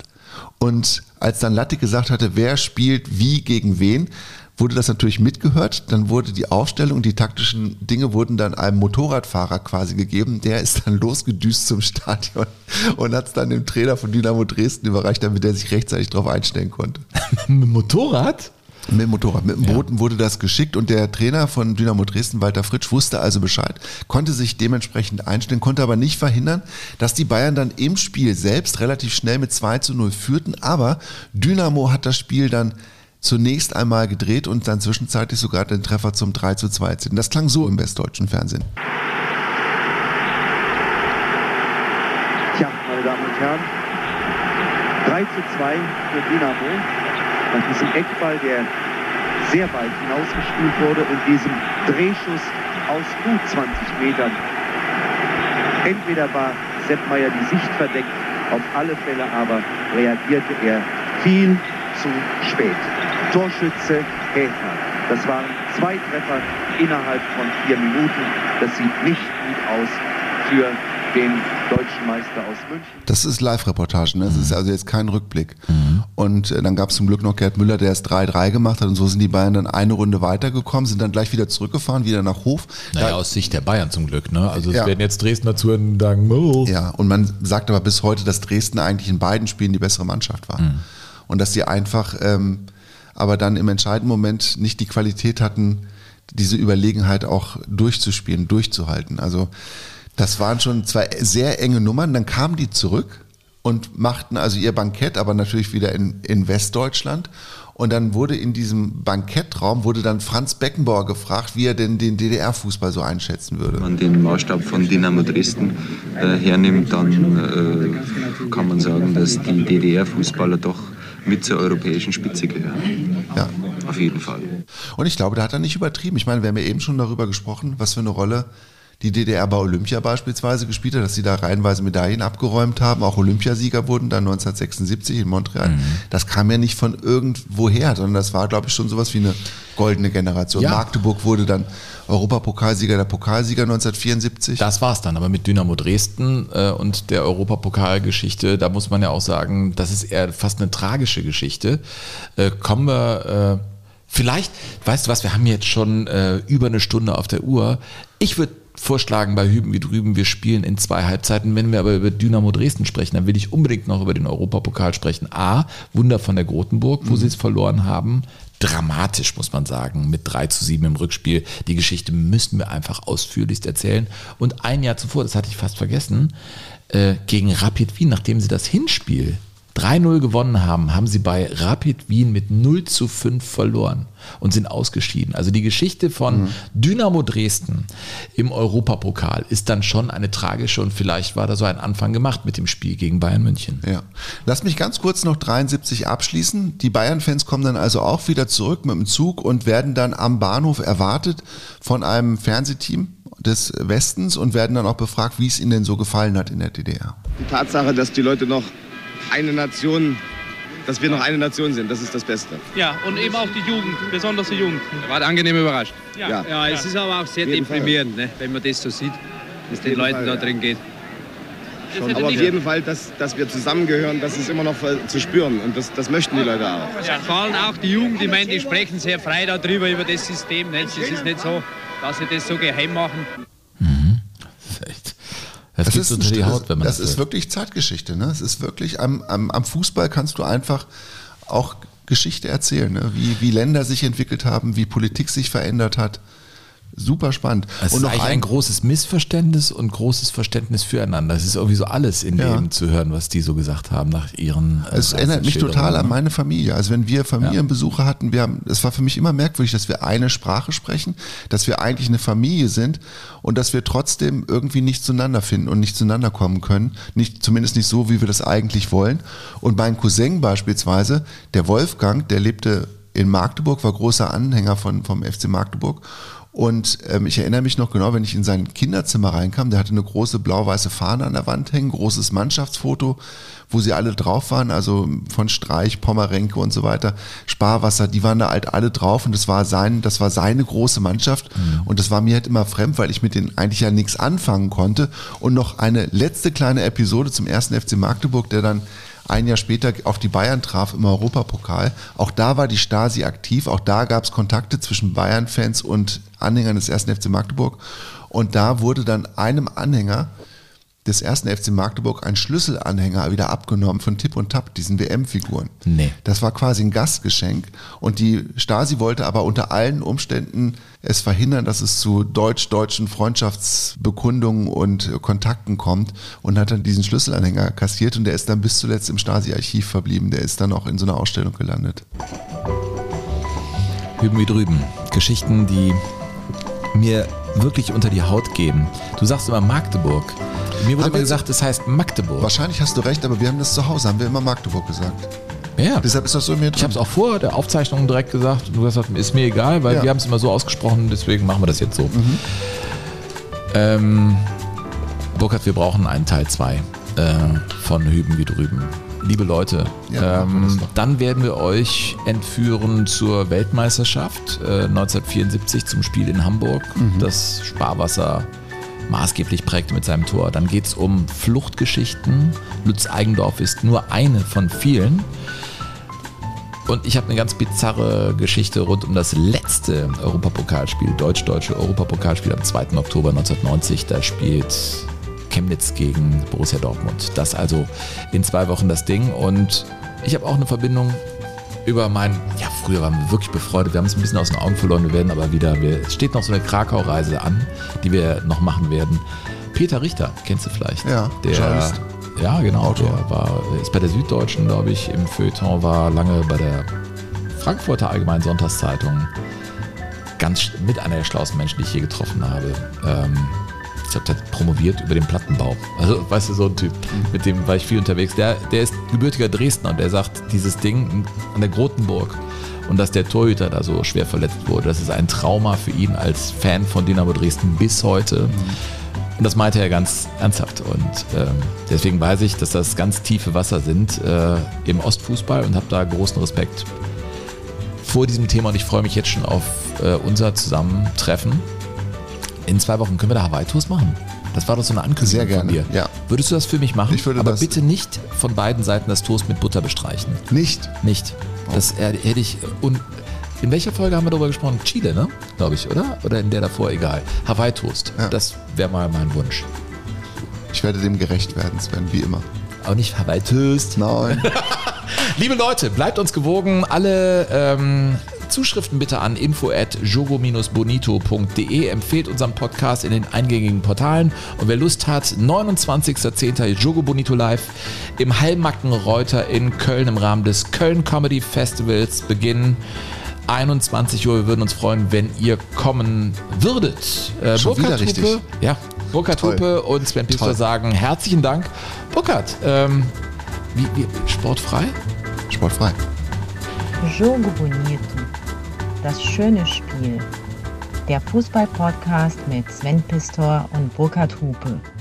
Und als dann Lattek gesagt hatte, wer spielt wie gegen wen, wurde das natürlich mitgehört. Dann wurde die Aufstellung, die taktischen Dinge wurden dann einem Motorradfahrer quasi gegeben. Der ist dann losgedüst zum Stadion und hat es dann dem Trainer von Dynamo Dresden überreicht, damit er sich rechtzeitig darauf einstellen konnte. Mit dem Motorrad? Mit dem Motorrad, mit dem ja. Boten wurde das geschickt und der Trainer von Dynamo Dresden, Walter Fritsch, wusste also Bescheid, konnte sich dementsprechend einstellen, konnte aber nicht verhindern, dass die Bayern dann im Spiel selbst relativ schnell mit zwei zu null führten, aber Dynamo hat das Spiel dann zunächst einmal gedreht und dann zwischenzeitlich sogar den Treffer zum drei zu zwei erzielt. Das klang so im westdeutschen Fernsehen. Tja, meine Damen und Herren, drei zu zwei für Dynamo. Nach diesem Eckball, der sehr weit hinausgespielt wurde und diesem Drehschuss aus gut zwanzig Metern. Entweder war Sepp Maier die Sicht verdeckt, auf alle Fälle aber reagierte er viel zu spät. Torschütze Häfner. Das waren zwei Treffer innerhalb von vier Minuten. Das sieht nicht gut aus für den deutschen Meister aus München. Das ist Live-Reportage, ne? Das ist also jetzt kein Rückblick. Mhm. Und äh, dann gab es zum Glück noch Gerd Müller, der es drei drei gemacht hat, und so sind die Bayern dann eine Runde weitergekommen, sind dann gleich wieder zurückgefahren, wieder nach Hof. Naja, da, aus Sicht der Bayern zum Glück, ne? Also es ja. werden jetzt Dresdner zu sagen, oh. Ja, und man sagt aber bis heute, dass Dresden eigentlich in beiden Spielen die bessere Mannschaft war. Mhm. Und dass sie einfach ähm, aber dann im entscheidenden Moment nicht die Qualität hatten, diese Überlegenheit auch durchzuspielen, durchzuhalten. Also das waren schon zwei sehr enge Nummern. Dann kamen die zurück und machten also ihr Bankett, aber natürlich wieder in, in Westdeutschland. Und dann wurde in diesem Bankettraum, wurde dann Franz Beckenbauer gefragt, wie er denn den D D R-Fußball so einschätzen würde. Wenn man den Maßstab von Dynamo Dresden äh, hernimmt, dann äh, kann man sagen, dass die D D R-Fußballer doch mit zur europäischen Spitze gehören. Ja. Auf jeden Fall. Und ich glaube, da hat er nicht übertrieben. Ich meine, wir haben ja eben schon darüber gesprochen, was für eine Rolle die D D R bei Olympia beispielsweise gespielt hat, dass sie da reihenweise Medaillen abgeräumt haben, auch Olympiasieger wurden dann neunzehnhundertsechsundsiebzig in Montreal. Mhm. Das kam ja nicht von irgendwoher, sondern das war, glaube ich, schon sowas wie eine goldene Generation. Ja. Magdeburg wurde dann Europapokalsieger, der Pokalsieger neunzehnhundertvierundsiebzig. Das war's dann, aber mit Dynamo Dresden äh, und der Europapokalgeschichte, da muss man ja auch sagen, das ist eher fast eine tragische Geschichte. Äh, kommen wir... Äh, Vielleicht, weißt du was, wir haben jetzt schon äh, über eine Stunde auf der Uhr. Ich würde vorschlagen, bei Hüben wie drüben, wir spielen in zwei Halbzeiten. Wenn wir aber über Dynamo Dresden sprechen, dann will ich unbedingt noch über den Europapokal sprechen. A, Wunder von der Grotenburg, wo mhm. sie es verloren haben. Dramatisch, muss man sagen, mit drei zu sieben im Rückspiel. Die Geschichte müssen wir einfach ausführlichst erzählen. Und ein Jahr zuvor, das hatte ich fast vergessen, äh, gegen Rapid Wien, nachdem sie das Hinspiel drei null gewonnen haben, haben sie bei Rapid Wien mit null zu fünf verloren und sind ausgeschieden. Also die Geschichte von mhm. Dynamo Dresden im Europapokal ist dann schon eine tragische, und vielleicht war da so ein Anfang gemacht mit dem Spiel gegen Bayern München. Ja. Lass mich ganz kurz noch dreiundsiebzig abschließen. Die Bayern-Fans kommen dann also auch wieder zurück mit dem Zug und werden dann am Bahnhof erwartet von einem Fernsehteam des Westens und werden dann auch befragt, wie es ihnen denn so gefallen hat in der D D R. Die Tatsache, dass die Leute noch eine Nation, dass wir noch eine Nation sind, das ist das Beste. Ja, und eben auch die Jugend, besonders die Jugend. War angenehm überrascht. Ja, ja. ja es ist aber auch sehr deprimierend, ne, wenn man das so sieht, wie es den Leuten Fall, da drin geht. Schon. Aber auf jeden Fall, dass, dass wir zusammengehören, das ist immer noch zu spüren, und das, das möchten die Leute auch. Ja. Vor allem auch die Jugend, ich meine, die sprechen sehr frei darüber, über das System. Ne? Es ist nicht so, dass sie das so geheim machen. Mhm. Das ist echt... Das, das, ist, unter die Haut, wenn man das, das ist wirklich Zeitgeschichte. Ne? Es ist wirklich, am, am, am Fußball kannst du einfach auch Geschichte erzählen, ne? wie, wie Länder sich entwickelt haben, wie Politik sich verändert hat. Super spannend. Es ist eigentlich ein, ein großes Missverständnis und großes Verständnis füreinander. Es ist irgendwie so alles in ja. dem zu hören, was die so gesagt haben nach ihren äh, Es erinnert mich total an meine Familie. Also wenn wir Familienbesuche ja. hatten, wir haben, es war für mich immer merkwürdig, dass wir eine Sprache sprechen, dass wir eigentlich eine Familie sind und dass wir trotzdem irgendwie nicht zueinander finden und nicht zueinander kommen können. Nicht, zumindest nicht so, wie wir das eigentlich wollen. Und mein Cousin beispielsweise, der Wolfgang, der lebte in Magdeburg, war großer Anhänger von, vom F C Magdeburg. Und ähm, ich erinnere mich noch genau, wenn ich in sein Kinderzimmer reinkam, der hatte eine große blau-weiße Fahne an der Wand hängen, großes Mannschaftsfoto, wo sie alle drauf waren, also von Streich, Pommerenke und so weiter, Sparwasser, die waren da halt alle drauf, und das war sein, das war seine große Mannschaft, mhm. und das war mir halt immer fremd, weil ich mit denen eigentlich ja nichts anfangen konnte. Und noch eine letzte kleine Episode zum ersten F C Magdeburg, der dann ein Jahr später auf die Bayern traf im Europapokal. Auch da war die Stasi aktiv, auch da gab es Kontakte zwischen Bayern-Fans und Anhängern des ersten F C Magdeburg. Und da wurde dann einem Anhänger des ersten F C Magdeburg ein Schlüsselanhänger wieder abgenommen von Tipp und Tapp, diesen W M-Figuren. Nee. Das war quasi ein Gastgeschenk. Und die Stasi wollte aber unter allen Umständen es verhindern, dass es zu deutsch-deutschen Freundschaftsbekundungen und Kontakten kommt, und hat dann diesen Schlüsselanhänger kassiert, und der ist dann bis zuletzt im Stasi-Archiv verblieben. Der ist dann auch in so einer Ausstellung gelandet. Hüben wie drüben. Geschichten, die mir wirklich unter die Haut gehen. Du sagst immer Magdeburg. Mir wurde immer gesagt, es heißt Magdeburg. Wahrscheinlich hast du recht, aber wir haben das zu Hause, haben wir immer Magdeburg gesagt. Ja. Deshalb ist das so in mir drin. Ich habe es auch vor der Aufzeichnung direkt gesagt. Du hast gesagt, ist mir egal, weil Ja. wir haben es immer so ausgesprochen, deswegen machen wir das jetzt so. Mhm. Ähm, Burkhard, wir brauchen einen Teil zwei äh, von Hüben wie drüben. Liebe Leute, Ja, machen wir das ähm, doch. dann werden wir euch entführen zur Weltmeisterschaft äh, neunzehnhundertvierundsiebzig zum Spiel in Hamburg, Mhm. das Sparwasser maßgeblich prägte mit seinem Tor. Dann geht es um Fluchtgeschichten. Lutz Eigendorf ist nur eine von vielen. Und ich habe eine ganz bizarre Geschichte rund um das letzte Europapokalspiel, deutsch-deutsche Europapokalspiel am zweiten Oktober neunzehnhundertneunzig. Da spielt Chemnitz gegen Borussia Dortmund. Das also in zwei Wochen das Ding. Und ich habe auch eine Verbindung über mein, ja, früher waren wir wirklich befreundet, wir haben es ein bisschen aus den Augen verloren, wir werden aber wieder, wir, es steht noch so eine Krakau-Reise an, die wir noch machen werden. Peter Richter, kennst du vielleicht? Ja, der, Journalist. Ja, genau, Autor. der war, ist bei der Süddeutschen, glaube ich, im Feuilleton, war lange bei der Frankfurter Allgemeinen Sonntagszeitung. Ganz sch- mit einer der schlauesten Menschen, die ich je getroffen habe. Ähm, ich glaube, der hat promoviert über den Plattenbau. Also, weißt du, so ein Typ, mit dem war ich viel unterwegs. Der, der ist gebürtiger Dresdner und der sagt, dieses Ding an der Grotenburg und dass der Torhüter da so schwer verletzt wurde, das ist ein Trauma für ihn als Fan von Dynamo Dresden bis heute. Und das meinte er ganz ernsthaft. Und ähm, deswegen weiß ich, dass das ganz tiefe Wasser sind äh, im Ostfußball und habe da großen Respekt vor diesem Thema. Und ich freue mich jetzt schon auf äh, unser Zusammentreffen. In zwei Wochen können wir da Hawaii-Tours machen. Das war doch so eine Ankündigung Sehr gerne, von dir. ja. Würdest du das für mich machen? Ich würde Aber das- bitte nicht von beiden Seiten das Toast mit Butter bestreichen. Nicht? Nicht. Das äh, hätte ich... Und in welcher Folge haben wir darüber gesprochen? Chile, ne? Glaube ich, oder? Oder in der davor? Egal. Hawaii-Toast. Ja. Das wäre mal mein Wunsch. Ich werde dem gerecht werden, Sven, wie immer. Aber nicht Hawaii-Toast. Nein. Liebe Leute, bleibt uns gewogen. Alle ähm, Zuschriften bitte an info at jogo bonito punkt de. Empfehlt unseren Podcast in den eingängigen Portalen. Und wer Lust hat, neunundzwanzigster zehnter Jogo Bonito Live im Hallmackenreuter in Köln im Rahmen des Köln Comedy Festivals beginnen. einundzwanzig Uhr. Wir würden uns freuen, wenn ihr kommen würdet. Äh, Schon wieder Burkhard richtig. Hupe, ja, Burkhard Toll. Hupe und Sven Pistor Toll. sagen herzlichen Dank. Burkhard, ähm, wie, wie, sportfrei? Sportfrei. Jogo Bonito. Das schöne Spiel. Der Fußball-Podcast mit Sven Pistor und Burkhard Hupe.